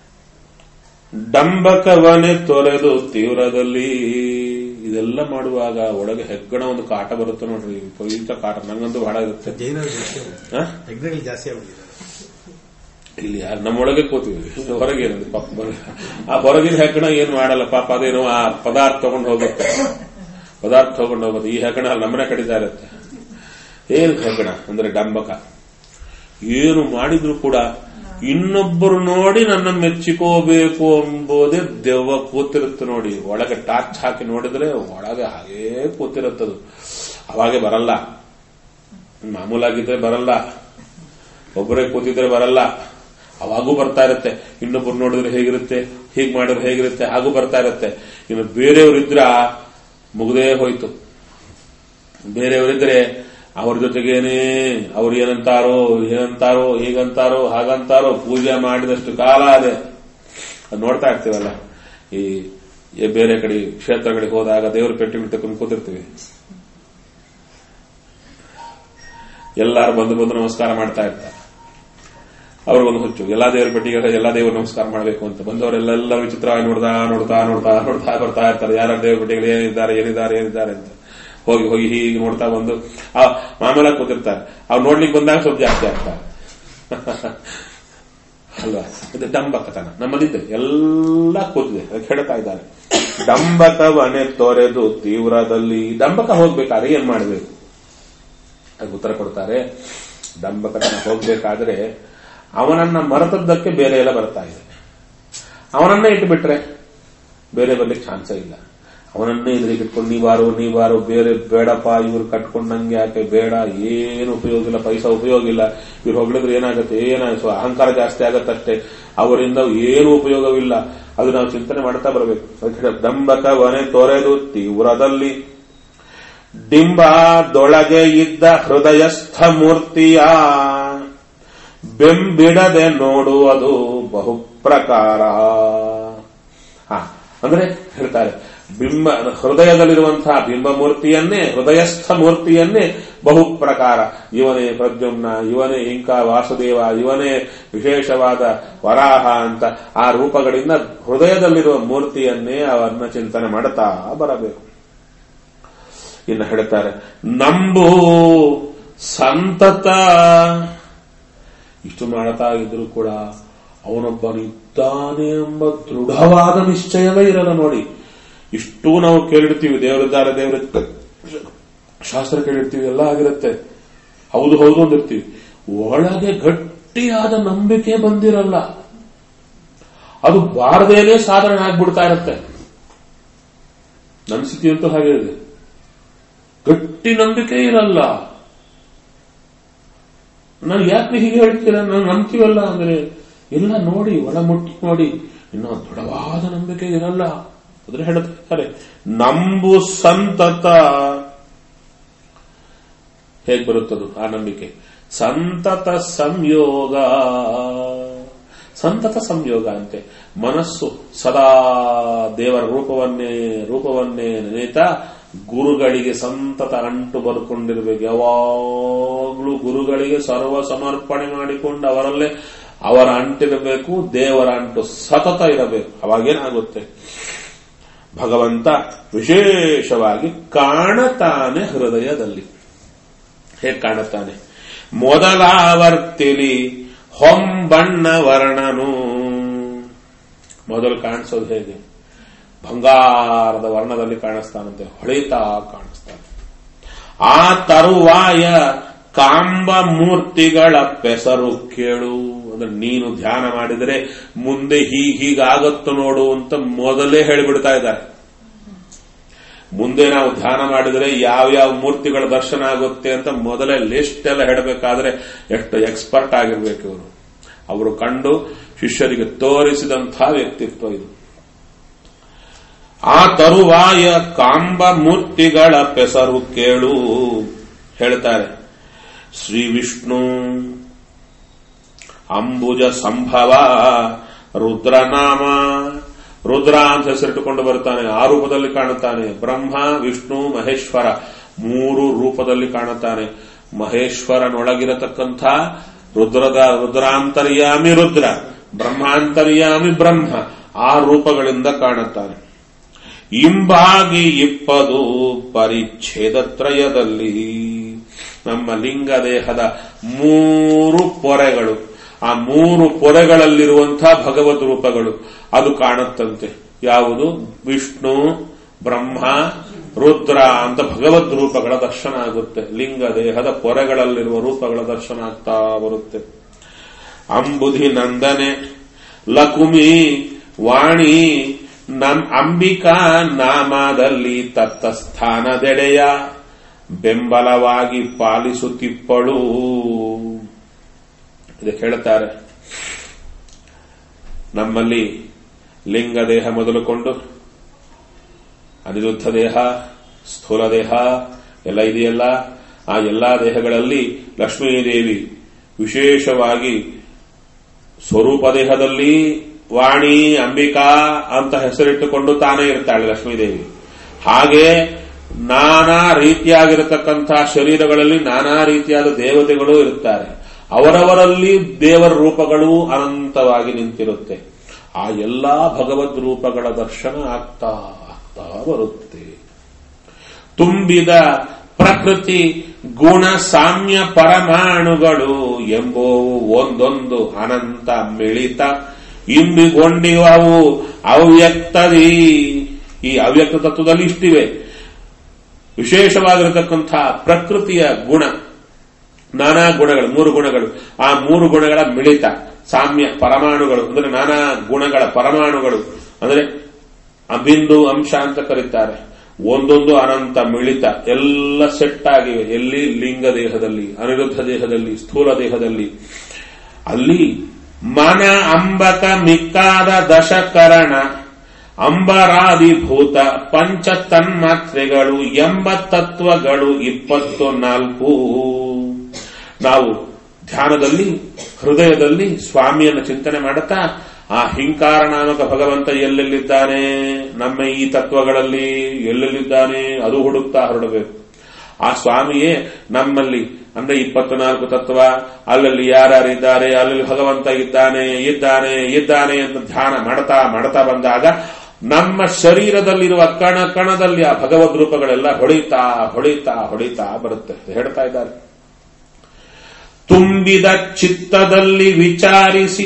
ಡಂಬಕವನೆ ತೊರೆದು ತೀವ್ರದಲ್ಲಿ. ಇದೆಲ್ಲ ಮಾಡುವಾಗ ಒಳಗೆ ಹೆಗ್ಗಣ ಒಂದು ಕಾಟ ಬರುತ್ತೆ ನೋಡ್ರಿ, ವಿಪರೀತ ಕಾಟ. ನಂಗಂತೂ ಬಹಳ ಇರುತ್ತೆ. ಜಾಸ್ತಿ ಆಗಿದೆ ಇಲ್ಲಿ ಯಾರು ನಮ್ಮೊಳಗೆ ಕೂತೀವಿ, ಹೊರಗೆ ಪಾಪ ಆ ಹೊರಗಿನ ಹೆಗ್ಗಣ ಏನ್ ಮಾಡಲ್ಲ ಪಾಪ. ಅದೇನೋ ಆ ಪದಾರ್ಥ ತಗೊಂಡು ಹೋಗುತ್ತೆ, ಪದಾರ್ಥ ತಗೊಂಡು ಹೋಗುತ್ತೆ. ಈ ಹೆಗ್ಗಣ ಅಲ್ಲಿ ನಮ್ಮನೆ ಕಡಿತಾ ಇರುತ್ತೆ. ಏನು ಹೆಗ್ಗಣ ಅಂದ್ರೆ ಡಂಬಕ. ಏನು ಮಾಡಿದ್ರು ಕೂಡ ಇನ್ನೊಬ್ಬರು ನೋಡಿ ನನ್ನ ಮೆಚ್ಚಿಕೋಬೇಕು ಎಂಬುದೇ ದೆವ್ವ ಕೂತಿರುತ್ತೆ ನೋಡಿ. ಒಳಗೆ ಟಾರ್ಚ್ ಹಾಕಿ ನೋಡಿದ್ರೆ ಒಳಗೆ ಹಾಗೇ ಕೂತಿರುತ್ತದು. ಅವಾಗೆ ಬರಲ್ಲ, ಮಾಮೂಲಾಗಿದ್ರೆ ಬರಲ್ಲ, ಒಬ್ಬರೇ ಕೂತಿದ್ರೆ ಬರಲ್ಲ. ಅವಾಗೂ ಬರ್ತಾ ಇರುತ್ತೆ. ಇನ್ನೊಬ್ರು ನೋಡಿದ್ರೆ ಹೇಗಿರುತ್ತೆ, ಹೀಗ್ ಮಾಡಿದ್ರೆ ಹೇಗಿರುತ್ತೆ, ಹಾಗೂ ಬರ್ತಾ ಇರುತ್ತೆ. ಇನ್ನು ಬೇರೆಯವರಿದ್ರ ಮುಗ್ದೇ ಹೋಯ್ತು. ಬೇರೆಯವರಿದ್ರೆ ಅವ್ರ ಜೊತೆಗೇನೆ ಅವ್ರು ಏನಂತಾರೋ ಏನಂತಾರೋ ಹೀಗಂತಾರೋ ಹಾಗಂತಾರೋ ಪೂಜೆ ಮಾಡಿದಷ್ಟು ಕಾಲ ಅದೇ ನೋಡ್ತಾ ಇರ್ತೀವಲ್ಲ. ಈ ಬೇರೆ ಕಡೆ ಕ್ಷೇತ್ರಗಳಿಗೆ ಹೋದಾಗ ದೇವ್ರ ಪೆಟ್ಟಿ ಬಿಡ್ತಕೊಂಡು ಕೂತಿರ್ತೀವಿ. ಎಲ್ಲಾರು ಬಂದು ಬಂದು ನಮಸ್ಕಾರ ಮಾಡ್ತಾ ಇರ್ತಾರೆ. ಅವ್ರಿಗೊಂದು ಹುಚ್ಚು, ಎಲ್ಲಾ ದೇವರ ಪೆಟ್ಟಿಗೆ ಎಲ್ಲಾ ದೇವರು ನಮಸ್ಕಾರ ಮಾಡಬೇಕು ಅಂತ. ಬಂದವರೆಲ್ಲ ವಿಚಿತ್ರವಾಗಿ ನೋಡ್ತಾ ನೋಡ್ತಾ ನೋಡ್ತಾ ನೋಡ್ತಾ ಬರ್ತಾ ಇರ್ತಾರೆ. ಯಾರ ದೇವರ ಪೆಟ್ಟಿಗೆ ಏನಿದ್ದಾರೆ ಏನಿದ್ದಾರೆ ಏನಿದ್ದಾರೆ ಅಂತ ಹೋಗಿ ಹೋಗಿ ಹೀಗೆ ನೋಡ್ತಾ ಬಂದು ಆ ಮಾಮೂಲಾಗಿ ಕೂತಿರ್ತಾರೆ. ಅವ್ರು ನೋಡ್ಲಿಕ್ಕೆ ಬಂದಾಗ ಸ್ವಲ್ಪ ಜಾಸ್ತಿ ಆಗ್ತಾರೆ ಅಲ್ವಾ. ಇದು ಡಂಬಕತನ ನಮ್ಮದಿದೆ, ಎಲ್ಲ ಕೂತಿದೆ. ಅದಕ್ಕೆ ಹೇಳ್ತಾ ಇದ್ದಾರೆ, ಡಂಬಕವನೆ ತೊರೆದು ತೀವ್ರದಲ್ಲಿ. ಡಂಬಕ ಹೋಗ್ಬೇಕಾದ್ರೆ ಏನ್ ಮಾಡಬೇಕು ಅದಕ್ಕೆ ಉತ್ತರ ಕೊಡ್ತಾರೆ. ಡಂಬಕತನ ಹೋಗ್ಬೇಕಾದ್ರೆ ಅವನನ್ನ ಮರೆತದ್ದಕ್ಕೆ ಬೇರೆ ಎಲ್ಲ ಬರ್ತಾ ಇದೆ. ಅವನನ್ನೇ ಇಟ್ಟುಬಿಟ್ರೆ ಬೇರೆ ಬರ್ಲಿಕ್ಕೆ ಚಾನ್ಸೇ ಇಲ್ಲ. ಅವನನ್ನೇ ಎದುರಿಗೆ ಇಟ್ಕೊಂಡು ನೀವಾರು ನೀವಾರು ಬೇರೆ ಬೇಡಪ್ಪ, ಇವ್ರು ಕಟ್ಕೊಂಡಂಗೆ ಯಾಕೆ ಬೇಡ, ಏನು ಉಪಯೋಗ ಇಲ್ಲ, ಪೈಸಾ ಉಪಯೋಗ ಇಲ್ಲ, ಇವ್ರು ಹೊಗಳಿದ್ರೆ ಏನಾಗುತ್ತೆ, ಏನಾಗ ಅಹಂಕಾರ ಜಾಸ್ತಿ ಆಗತ್ತಷ್ಟೇ, ಅವರಿಂದ ಏನು ಉಪಯೋಗವಿಲ್ಲ. ಅದು ನಾವು ಚಿಂತನೆ ಮಾಡ್ತಾ ಬರಬೇಕು. ಡಂಬಕವನೆ ತೊರೆದು ತೀವ್ರದಲ್ಲಿ ಡಿಂಬದೊಳಗೆ ಇದ್ದ ಹೃದಯಸ್ಥ ಮೂರ್ತಿಯ ಬೆಂಬಿಡದೆ ನೋಡುವುದು ಬಹುಪ್ರಕಾರ. ಹ ಅಂದ್ರೆ ಹೇಳ್ತಾರೆ, ಬಿಂಬ ಹೃದಯದಲ್ಲಿರುವಂತಹ ಬಿಂಬಮೂರ್ತಿಯನ್ನೇ, ಹೃದಯಸ್ಥ ಮೂರ್ತಿಯನ್ನೇ ಬಹುಪ್ರಕಾರ. ಇವನೇ ಪ್ರದ್ಯುಮ್ನ, ಇವನೇ ಇಂಕ ವಾಸುದೇವ, ಇವನೇ ವಿಶೇಷವಾದ ವರಾಹ ಅಂತ ಆ ರೂಪಗಳಿಂದ ಹೃದಯದಲ್ಲಿರುವ ಮೂರ್ತಿಯನ್ನೇ ಅವನ್ನ ಚಿಂತನೆ ಮಾಡುತ್ತಾ ಬರಬೇಕು. ಇನ್ನು ಹೇಳ್ತಾರೆ, ನಂಬು ಸಂತತ. ಇಷ್ಟು ಮಾಡ್ತಾ ಇದ್ರು ಕೂಡ ಅವನೊಬ್ಬನಿದ್ದಾನೆ ಎಂಬ ದೃಢವಾದ ನಿಶ್ಚಯವೇ ಇರಲ್ಲ ನೋಡಿ. ಇಷ್ಟು ನಾವು ಕೇಳಿರ್ತೀವಿ, ದೇವರಿದ್ದಾರೆ ದೇವರ ಶಾಸ್ತ್ರ ಕೇಳಿರ್ತೀವಿ, ಎಲ್ಲ ಆಗಿರುತ್ತೆ, ಹೌದು ಹೌದು ಅಂದಿರ್ತೀವಿ. ಒಳಗೆ ಗಟ್ಟಿಯಾದ ನಂಬಿಕೆ ಬಂದಿರಲ್ಲ. ಅದು ಬಾರದೇನೆ ಸಾಧನೆ ಆಗ್ಬಿಡ್ತಾ ಇರುತ್ತೆ. ನನ್ನ ಸ್ಥಿತಿ ಅಂತೂ ಹಾಗೆ ಇದೆ, ಗಟ್ಟಿ ನಂಬಿಕೆ ಇರಲ್ಲ. ನಾನು ಯಾಕೆ ಹೀಗೆ ಹೇಳ್ತೀರ, ನಾನು ನಂಬ್ತೀವಲ್ಲ ಅಂದ್ರೆ ಎಲ್ಲ ನೋಡಿ, ಒಳ ಮುಟ್ಟಿ ನೋಡಿ, ಇನ್ನೂ ದೃಢವಾದ ನಂಬಿಕೆ ಇರಲ್ಲ. ಅದ್ರೆ ಹೇಳ್ತಾರೆ, ನಂಬು ಸಂತತ. ಹೇಗೆ ಬರುತ್ತದು ಆ ನಂಬಿಕೆ? ಸಂತತ ಸಂಯೋಗ. ಸಂತತ ಸಂಯೋಗ ಅಂತೆ ಮನಸ್ಸು ಸದಾ ದೇವರ ರೂಪವನ್ನೇ ರೂಪವನ್ನೇ ನೆನೆತಾ ಗುರುಗಳಿಗೆ ಸಂತತ ಅಂಟು ಬರ್ಕೊಂಡಿರ್ಬೇಕು. ಯಾವಾಗ್ಲೂ ಗುರುಗಳಿಗೆ ಸರ್ವ ಸಮರ್ಪಣೆ ಮಾಡಿಕೊಂಡು ಅವರಲ್ಲೇ ಅವರ ಅಂಟಿರಬೇಕು, ದೇವರ ಅಂಟು ಸತತ ಇರಬೇಕು. ಅವಾಗೇನಾಗುತ್ತೆ? ಭಗವಂತ ವಿಶೇಷವಾಗಿ ಕಾಣತಾನೆ ಹೃದಯದಲ್ಲಿ. ಹೇಗೆ ಕಾಣುತ್ತಾನೆ? ಮೊದಲಾವರ್ತಿಲಿ ಹೊಂಬಣ್ಣ ವರ್ಣನು. ಮೊದಲು ಕಾಣಿಸೋದು ಹೇಗೆ? ಬಂಗಾರದ ವರ್ಣದಲ್ಲಿ ಕಾಣಿಸ್ತಾನಂತೆ, ಹೊಳಿತಾ ಕಾಣಿಸ್ತಾನೆ. ಆ ತರುವಾಯ ಕಾಂಬ ಮೂರ್ತಿಗಳ ಪೆಸರು ಕೇಳು. ಅಂದ್ರೆ ನೀನು ಧ್ಯಾನ ಮಾಡಿದರೆ ಮುಂದೆ ಹೀಗ್ ಹೀಗಾಗತ್ತು ನೋಡು ಅಂತ ಮೊದಲೇ ಹೇಳಿಬಿಡ್ತಾ ಇದ್ದಾರೆ. ಮುಂದೆ ನಾವು ಧ್ಯಾನ ಮಾಡಿದರೆ ಯಾವ್ಯಾವ ಮೂರ್ತಿಗಳ ದರ್ಶನ ಆಗುತ್ತೆ ಅಂತ ಮೊದಲೇ ಲಿಸ್ಟ್ ಎಲ್ಲ ಹೇಳಬೇಕಾದ್ರೆ ಎಷ್ಟು ಎಕ್ಸ್ಪರ್ಟ್ ಆಗಿರ್ಬೇಕು ಇವರು. ಅವರು ಕಂಡು ಶಿಷ್ಯರಿಗೆ ತೋರಿಸಿದಂತಹ ವ್ಯಕ್ತಿತ್ವ ಇದು. ಆ ತರುವಾಯ ಕಾಂಬ ಮೂರ್ತಿಗಳ ಪೆಸರು ಕೇಳು ಹೇಳ್ತಾರೆ. ಶ್ರೀ ವಿಷ್ಣು ಅಂಬುಜ ಸಂಭವ ರುದ್ರನಾಮ. ರುದ್ರ ಅಂತ ಹೆಸರಿಟ್ಟುಕೊಂಡು ಬರ್ತಾನೆ, ಆ ರೂಪದಲ್ಲಿ ಕಾಣುತ್ತಾನೆ. ಬ್ರಹ್ಮ ವಿಷ್ಣು ಮಹೇಶ್ವರ ಮೂರು ರೂಪದಲ್ಲಿ ಕಾಣುತ್ತಾನೆ. ಮಹೇಶ್ವರನೊಳಗಿರತಕ್ಕಂಥ ರುದ್ರದ ರುದ್ರಾಂತರ್ಯಾಮಿ ರುದ್ರ, ಬ್ರಹ್ಮಾಂತರ್ಯಾಮಿ ಬ್ರಹ್ಮ, ಆ ರೂಪಗಳಿಂದ ಕಾಣುತ್ತಾನೆ. ಇಂಬಾಗಿ ಇಪ್ಪದು ಪರಿಚ್ಛೇದತ್ರಯದಲ್ಲಿ ನಮ್ಮ ಲಿಂಗ ದೇಹದ ಮೂರು ಪೊರೆಗಳು, ಆ ಮೂರು ಪೊರೆಗಳಲ್ಲಿರುವಂತಹ ಭಗವದ್ ರೂಪಗಳು ಅದು ಕಾಣುತ್ತಂತೆ. ಯಾವುದು? ವಿಷ್ಣು, ಬ್ರಹ್ಮ, ರುದ್ರ ಅಂತ ಭಗವದ್ ರೂಪಗಳ ದರ್ಶನ ಆಗುತ್ತೆ. ಲಿಂಗ ದೇಹದ ಪೊರೆಗಳಲ್ಲಿರುವ ರೂಪಗಳ ದರ್ಶನ ಆಗ್ತಾ ಬರುತ್ತೆ. ಅಂಬುಧಿ ನಂದನೆ ಲಕುಮಿ ವಾಣಿ ನಮ್ ಅಂಬಿಕಾ ನಾಮದಲ್ಲಿ ತತ್ತ ಸ್ಥಾನದೆಡೆಯ ಬೆಂಬಲವಾಗಿ ಪಾಲಿಸುತ್ತಿಪ್ಪಳು. ಇದಕ್ಕೆ ಹೇಳ್ತಾರೆ, ನಮ್ಮಲ್ಲಿ ಲಿಂಗ ದೇಹ ಮೊದಲುಕೊಂಡು ಅನಿರುದ್ಧ ದೇಹ, ಸ್ಥೂಲ ದೇಹ ಎಲ್ಲ ಇದೆಯಲ್ಲ, ಆ ಎಲ್ಲಾ ದೇಹಗಳಲ್ಲಿ ಲಕ್ಷ್ಮೀದೇವಿ ವಿಶೇಷವಾಗಿ ಸ್ವರೂಪ ದೇಹದಲ್ಲಿ ವಾಣಿ ಅಂಬಿಕಾ ಅಂತ ಹೆಸರಿಟ್ಟುಕೊಂಡು ತಾನೇ ಇರ್ತಾಳೆ ಲಕ್ಷ್ಮೀದೇವಿ. ಹಾಗೆ ನಾನಾ ರೀತಿಯಾಗಿರತಕ್ಕಂಥ ಶರೀರಗಳಲ್ಲಿ ನಾನಾ ರೀತಿಯಾದ ದೇವತೆಗಳು ಇರುತ್ತಾರೆ. ಅವರವರಲ್ಲಿ ದೇವರ ರೂಪಗಳು ಅನಂತವಾಗಿ ನಿಂತಿರುತ್ತೆ. ಆ ಎಲ್ಲಾ ಭಗವದ್ ರೂಪಗಳ ದರ್ಶನ ಆಗ್ತಾ ಆಗ್ತಾ ಬರುತ್ತೆ. ತುಂಬಿದ ಪ್ರಕೃತಿ ಗುಣ ಸಾಮ್ಯ ಪರಮಾಣುಗಳು ಎಂಬುವು ಒಂದೊಂದು ಅನಂತ ಮಿಳಿತ ಇಂಬಿಗೊಂಡಿವವು ಅವ್ಯಕ್ತದಿ. ಈ ಅವ್ಯಕ್ತ ತತ್ವದಲ್ಲಿ ಇಷ್ಟಿವೆ. ವಿಶೇಷವಾಗಿರತಕ್ಕಂಥ ಪ್ರಕೃತಿಯ ಗುಣ, ನಾನಾ ಗುಣಗಳು, ಮೂರು ಗುಣಗಳು, ಆ ಮೂರು ಗುಣಗಳ ಮಿಳಿತ ಸಾಮ್ಯ ಪರಮಾಣುಗಳು ಅಂದ್ರೆ ನಾನಾ ಗುಣಗಳ ಪರಮಾಣುಗಳು ಅಂದ್ರೆ ಬಿಂದು ಅಂಶ ಅಂತ ಕರೀತಾರೆ. ಒಂದೊಂದು ಅನಂತ ಮಿಳಿತ ಎಲ್ಲ ಸೆಟ್ ಆಗಿವೆ. ಎಲ್ಲಿ ಲಿಂಗ ದೇಹದಲ್ಲಿ, ಅನಿರುದ್ಧ ದೇಹದಲ್ಲಿ, ಸ್ಥೂಲ ದೇಹದಲ್ಲಿ. ಅಲ್ಲಿ ಮನ ಅಂಬಕ ಮಿಕ್ಕಾದ ದಶಕರಣ ಅಂಬರಾದಿಭೂತ ಪಂಚ ತನ್ಮಾತ್ರೆಗಳು ಎಂಬ ತತ್ವಗಳು ಇಪ್ಪತ್ತು ನಾಲ್ಕು. ನಾವು ಧ್ಯಾನದಲ್ಲಿ ಹೃದಯದಲ್ಲಿ ಸ್ವಾಮಿಯನ್ನು ಚಿಂತನೆ ಮಾಡುತ್ತಾ ಆ ಹಿಂಕಾರ ನಾಮಕ ಭಗವಂತ ಎಲ್ಲೆಲ್ಲಿದ್ದಾನೆ, ನಮ್ಮ ಈ ತತ್ವಗಳಲ್ಲಿ ಎಲ್ಲೆಲ್ಲಿದ್ದಾನೆ ಅದು ಹುಡುಕ್ತಾ ಹೊರಡಬೇಕು. ಆ ಸ್ವಾಮಿಯೇ ನಮ್ಮಲ್ಲಿ ಅಂದ್ರೆ ಇಪ್ಪತ್ನಾಲ್ಕು ತತ್ವ, ಅಲ್ಲಲ್ಲಿ ಯಾರ್ಯಾರಿದ್ದಾರೆ, ಅಲ್ಲಿ ಭಗವಂತ ಇದ್ದಾನೆ ಇದ್ದಾನೆ ಇದ್ದಾನೆ ಅಂತ ಧ್ಯಾನ ಮಾಡ್ತಾ ಮಾಡ್ತಾ ಬಂದಾಗ ನಮ್ಮ ಶರೀರದಲ್ಲಿರುವ ಕಣ ಕಣದಲ್ಲಿ ಆ ಭಗವದ್ ರೂಪಗಳೆಲ್ಲ ಹೊಳಿತಾ ಹೊಳಿತಾ ಹೊಳಿತಾ ಬರುತ್ತೆ. ಹೇಳ್ತಾ ಇದ್ದಾರೆ, ತುಂಬಿದ ಚಿತ್ತದಲ್ಲಿ ವಿಚಾರಿಸಿ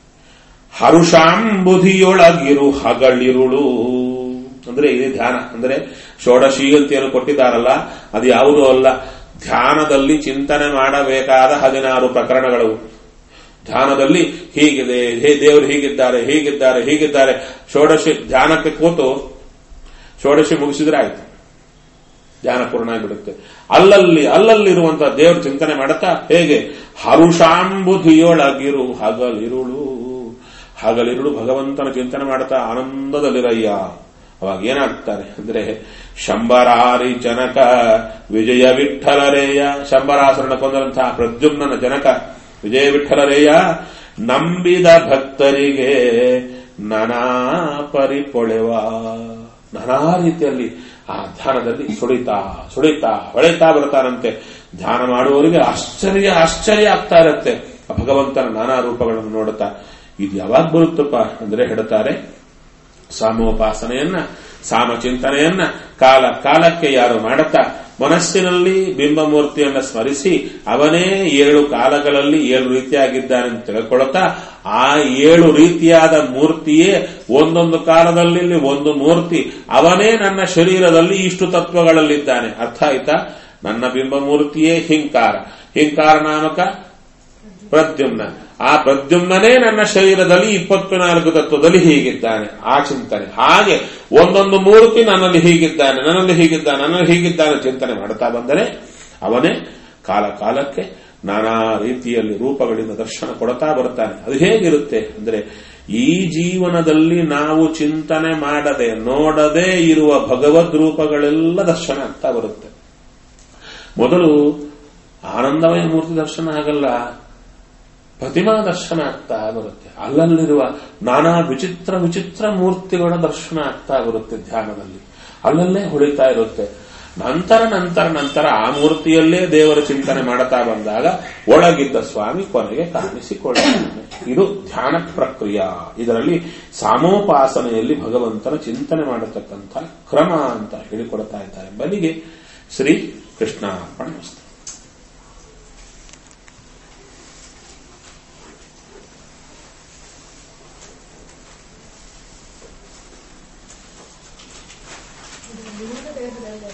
ಹರುಷಾಂಬುಧಿಯೊಳಗಿರು ಹಗಳಿರುಳು. ಅಂದ್ರೆ ಇದೇ ಧ್ಯಾನ. ಅಂದ್ರೆ ಷೋಡಶಿ ಅಂತ ಏನು ಕೊಟ್ಟಿದ್ದಾರಲ್ಲ, ಅದು ಯಾವುದೂ ಅಲ್ಲ. ಧ್ಯಾನದಲ್ಲಿ ಚಿಂತನೆ ಮಾಡಬೇಕಾದ ಹದಿನಾರು ಪ್ರಕರಣಗಳು. ಧ್ಯಾನದಲ್ಲಿ ಹೀಗಿದೆ, ಹೇ ದೇವರು ಹೀಗಿದ್ದಾರೆ ಹೀಗಿದ್ದಾರೆ ಹೀಗಿದ್ದಾರೆ. ಷೋಡಶಿ ಧ್ಯಾನಕ್ಕೆ ಕೂತು ಷೋಡಶಿ ಮುಗಿಸಿದ್ರೆ ಆಯ್ತು, ಧ್ಯಾನ ಪೂರ್ಣ ಆಗಿಬಿಡುತ್ತೆ. ಅಲ್ಲಲ್ಲಿ ಅಲ್ಲಲ್ಲಿರುವಂತಹ ದೇವರು ಚಿಂತನೆ ಮಾಡುತ್ತಾ ಹೇಗೆ ಹರುಷಾಂಬುಧಿಯೊಳಗಿರು ಹಗಲಿರುಳು. ಹಗಲಿರುಳು ಭಗವಂತನ ಚಿಂತನೆ ಮಾಡುತ್ತಾ ಆನಂದದಲ್ಲಿರಯ್ಯ. ಅವಾಗ ಏನಾಗ್ತಾರೆ ಅಂದ್ರೆ ಶಂಬರಾರಿ ಜನಕ ವಿಜಯ ವಿಠಲರೇಯ. ಶಂಬರಾಸುರನ ಕೊಂದಂತಹ ಪ್ರದ್ಯುಮ್ನನ ಜನಕ ವಿಜಯ ವಿಠಲರೇಯ ನಂಬಿದ ಭಕ್ತರಿಗೆ ನಾನಾ ಪರಿಪೊಳೆವ. ನಾನಾ ರೀತಿಯಲ್ಲಿ ಆ ಧ್ಯಾನದಲ್ಲಿ ಸುಳಿತಾ ಸುಳಿತಾ ಹೊಳೆತಾ ಬರ್ತಾರಂತೆ. ಧ್ಯಾನ ಮಾಡುವವರಿಗೆ ಆಶ್ಚರ್ಯ ಆಶ್ಚರ್ಯ ಆಗ್ತಾ ಇರುತ್ತೆ ಆ ಭಗವಂತನ ನಾನಾ ರೂಪಗಳನ್ನು ನೋಡುತ್ತಾ. ಇದು ಯಾವಾಗ ಬರುತ್ತಪ್ಪ ಅಂದ್ರೆ ಹೇಳ್ತಾರೆ, ಸಾಮೋಪಾಸನೆಯನ್ನ ಸಾಮಚಿಂತನೆಯನ್ನ ಕಾಲ ಕಾಲಕ್ಕೆ ಯಾರು ಮಾಡುತ್ತಾ ಮನಸ್ಸಿನಲ್ಲಿ ಬಿಂಬಮೂರ್ತಿಯನ್ನ ಸ್ಮರಿಸಿ ಅವನೇ ಏಳು ಕಾಲಗಳಲ್ಲಿ ಏಳು ರೀತಿಯಾಗಿದ್ದಾನೆ ಅಂತ ತಿಳ್ಕೊಳ್ಳುತ್ತಾ ಆ ಏಳು ರೀತಿಯಾದ ಮೂರ್ತಿಯೇ ಒಂದೊಂದು ಕಾಲದಲ್ಲಿ ಒಂದು ಮೂರ್ತಿ, ಅವನೇ ನನ್ನ ಶರೀರದಲ್ಲಿ ಇಷ್ಟು ತತ್ವಗಳಲ್ಲಿದ್ದಾನೆ. ಅರ್ಥ ಆಯ್ತಾ? ನನ್ನ ಬಿಂಬಮೂರ್ತಿಯೇ ಹಿಂಕಾರ, ಹಿಂಕಾರ ನಾಮಕ ಪ್ರದ್ಯುಮ್ನ, ಆ ಪ್ರದ್ಯುಮ್ನೇ ನನ್ನ ಶರೀರದಲ್ಲಿ ಇಪ್ಪತ್ನಾಲ್ಕು ತತ್ವದಲ್ಲಿ ಹೀಗಿದ್ದಾನೆ. ಆ ಚಿಂತನೆ ಹಾಗೆ ಒಂದೊಂದು ಮೂರ್ತಿ ನನ್ನಲ್ಲಿ ಹೀಗಿದ್ದಾನೆ ನನ್ನಲ್ಲಿ ಹೀಗಿದ್ದಾನೆ ನನ್ನಲ್ಲಿ ಹೀಗಿದ್ದಾನೆ ಚಿಂತನೆ ಮಾಡುತ್ತಾ ಬಂದರೆ ಅವನೇ ಕಾಲ ಕಾಲಕ್ಕೆ ನಾನಾ ರೀತಿಯಲ್ಲಿ ರೂಪಗಳಿಂದ ದರ್ಶನ ಕೊಡ್ತಾ ಬರ್ತಾನೆ. ಅದು ಹೇಗಿರುತ್ತೆ ಅಂದ್ರೆ ಈ ಜೀವನದಲ್ಲಿ ನಾವು ಚಿಂತನೆ ಮಾಡದೆ ನೋಡದೆ ಇರುವ ಭಗವದ್ ರೂಪಗಳೆಲ್ಲ ದರ್ಶನ ಆಗ್ತಾ ಬರುತ್ತೆ. ಮೊದಲು ಆನಂದಮಯ ಮೂರ್ತಿ ದರ್ಶನ ಆಗಲ್ಲ, ಪ್ರತಿಮಾ ದರ್ಶನ ಆಗ್ತಾ ಬರುತ್ತೆ. ಅಲ್ಲಲ್ಲಿರುವ ನಾನಾ ವಿಚಿತ್ರ ವಿಚಿತ್ರ ಮೂರ್ತಿಗಳ ದರ್ಶನ ಆಗ್ತಾ ಬರುತ್ತೆ ಧ್ಯಾನದಲ್ಲಿ. ಅಲ್ಲಲ್ಲೇ ಹೊಳಿತಾ ಇರುತ್ತೆ. ನಂತರ ನಂತರ ನಂತರ ಆ ಮೂರ್ತಿಯಲ್ಲೇ ದೇವರ ಚಿಂತನೆ ಮಾಡುತ್ತಾ ಬಂದಾಗ ಒಳಗಿದ್ದ ಸ್ವಾಮಿ ಕೊನೆಗೆ ಕಾಣಿಸಿಕೊಳ್ಳುತ್ತಾನೆ. ಇದು ಧ್ಯಾನ ಪ್ರಕ್ರಿಯೆ. ಇದರಲ್ಲಿ ಸಾಮೋಪಾಸನೆಯಲ್ಲಿ ಭಗವಂತನ ಚಿಂತನೆ ಮಾಡತಕ್ಕಂಥ ಕ್ರಮ ಅಂತ ಹೇಳಿಕೊಡ್ತಾ ಇದ್ದಾರೆ. ಬಲಿಗೆ ಶ್ರೀ ಕೃಷ್ಣಾರ್ಪಣಮಸ್ತು.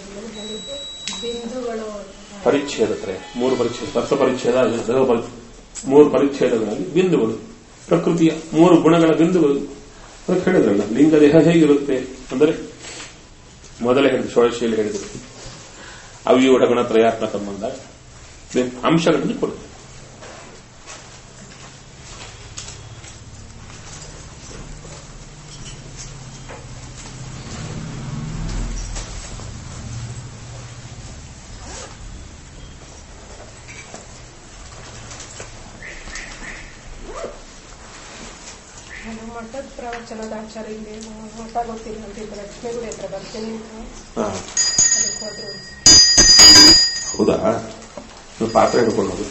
ಬಿಂದುಗಳು ಪರಿಚ್ಛೇದ ಮೂರು ಪರಿಚ್ಛೇದ, ತತ್ವ ಪರಿಚ್ಛೇದ, ಮೂರು ಪರಿಚ್ಛೇದಗಳಲ್ಲಿ ಬಿಂದುಗಳು, ಪ್ರಕೃತಿಯ ಮೂರು ಗುಣಗಳ ಬಿಂದುಗಳು. ಅದಕ್ಕೆ ಹೇಳಿದ್ರಲ್ಲ ಲಿಂಗದೇಹ ಹೇಗಿರುತ್ತೆ ಅಂದರೆ ಮೊದಲೇ ಹೇಳಿದ್ರು, ಷೋಡಶಿಯಲ್ಲಿ ಹೇಳಿದರು ಅವ್ಯೂಢ ಗುಣ ತ್ರಯಾತ್ಮಕ ಸಂಬಂಧ ಅಂಶಗಳನ್ನು ಕೊಡುತ್ತೆ. ಮಠದ ಪ್ರವಚನದ ಆಚಾರ್ಯ ಮಠ ಗೊತ್ತಿಲ್ಲ ಅಂತ ಲಕ್ಷ್ಮೀಗುಡಿ ಹತ್ರ ಬರ್ತೀನಿ ಅದಕ್ಕೆ ಹೋದ್ರು. ಹೌದಾ? ನೀವು ಪಾತ್ರೆ ಹಿಡ್ಕೊಳ್ಳೋದು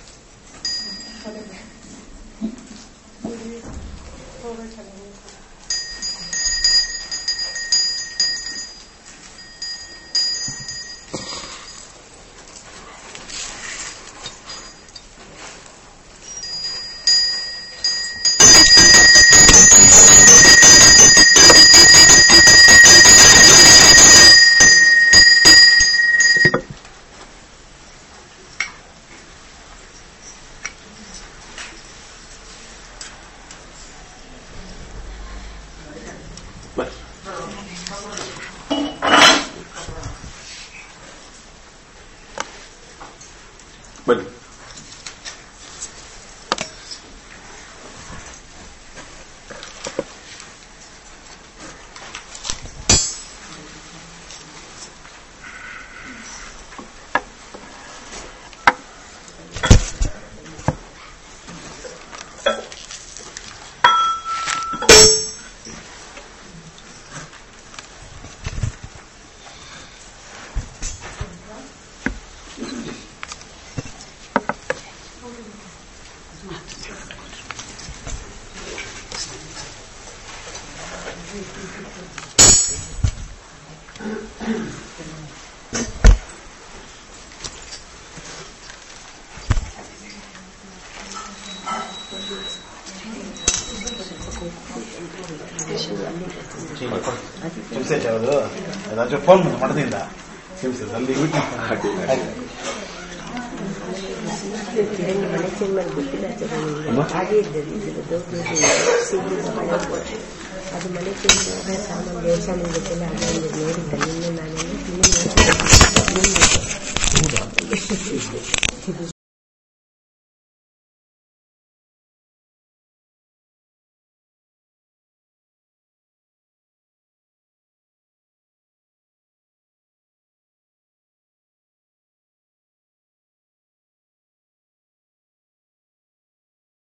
ಬನ್ನಿ. ಅದು ರಾಜು ಫೋನ್ ಮಾಡೋದಿಲ್ಲ ಅಲ್ಲಿ ಮನೆ ಚೇಂಜ್ ಮಾಡಿ ಗೊತ್ತಿಲ್ಲ ಹಾಗೆ ಅದು ಮನೆ ಚೇಂಜ್ ಸಾಮಾನು ದೇವಸ್ಥಾನ ಗೊತ್ತಿಲ್ಲ ಹಾಗೆ ನೋಡಿದ್ದೆ ನಿನ್ನೆ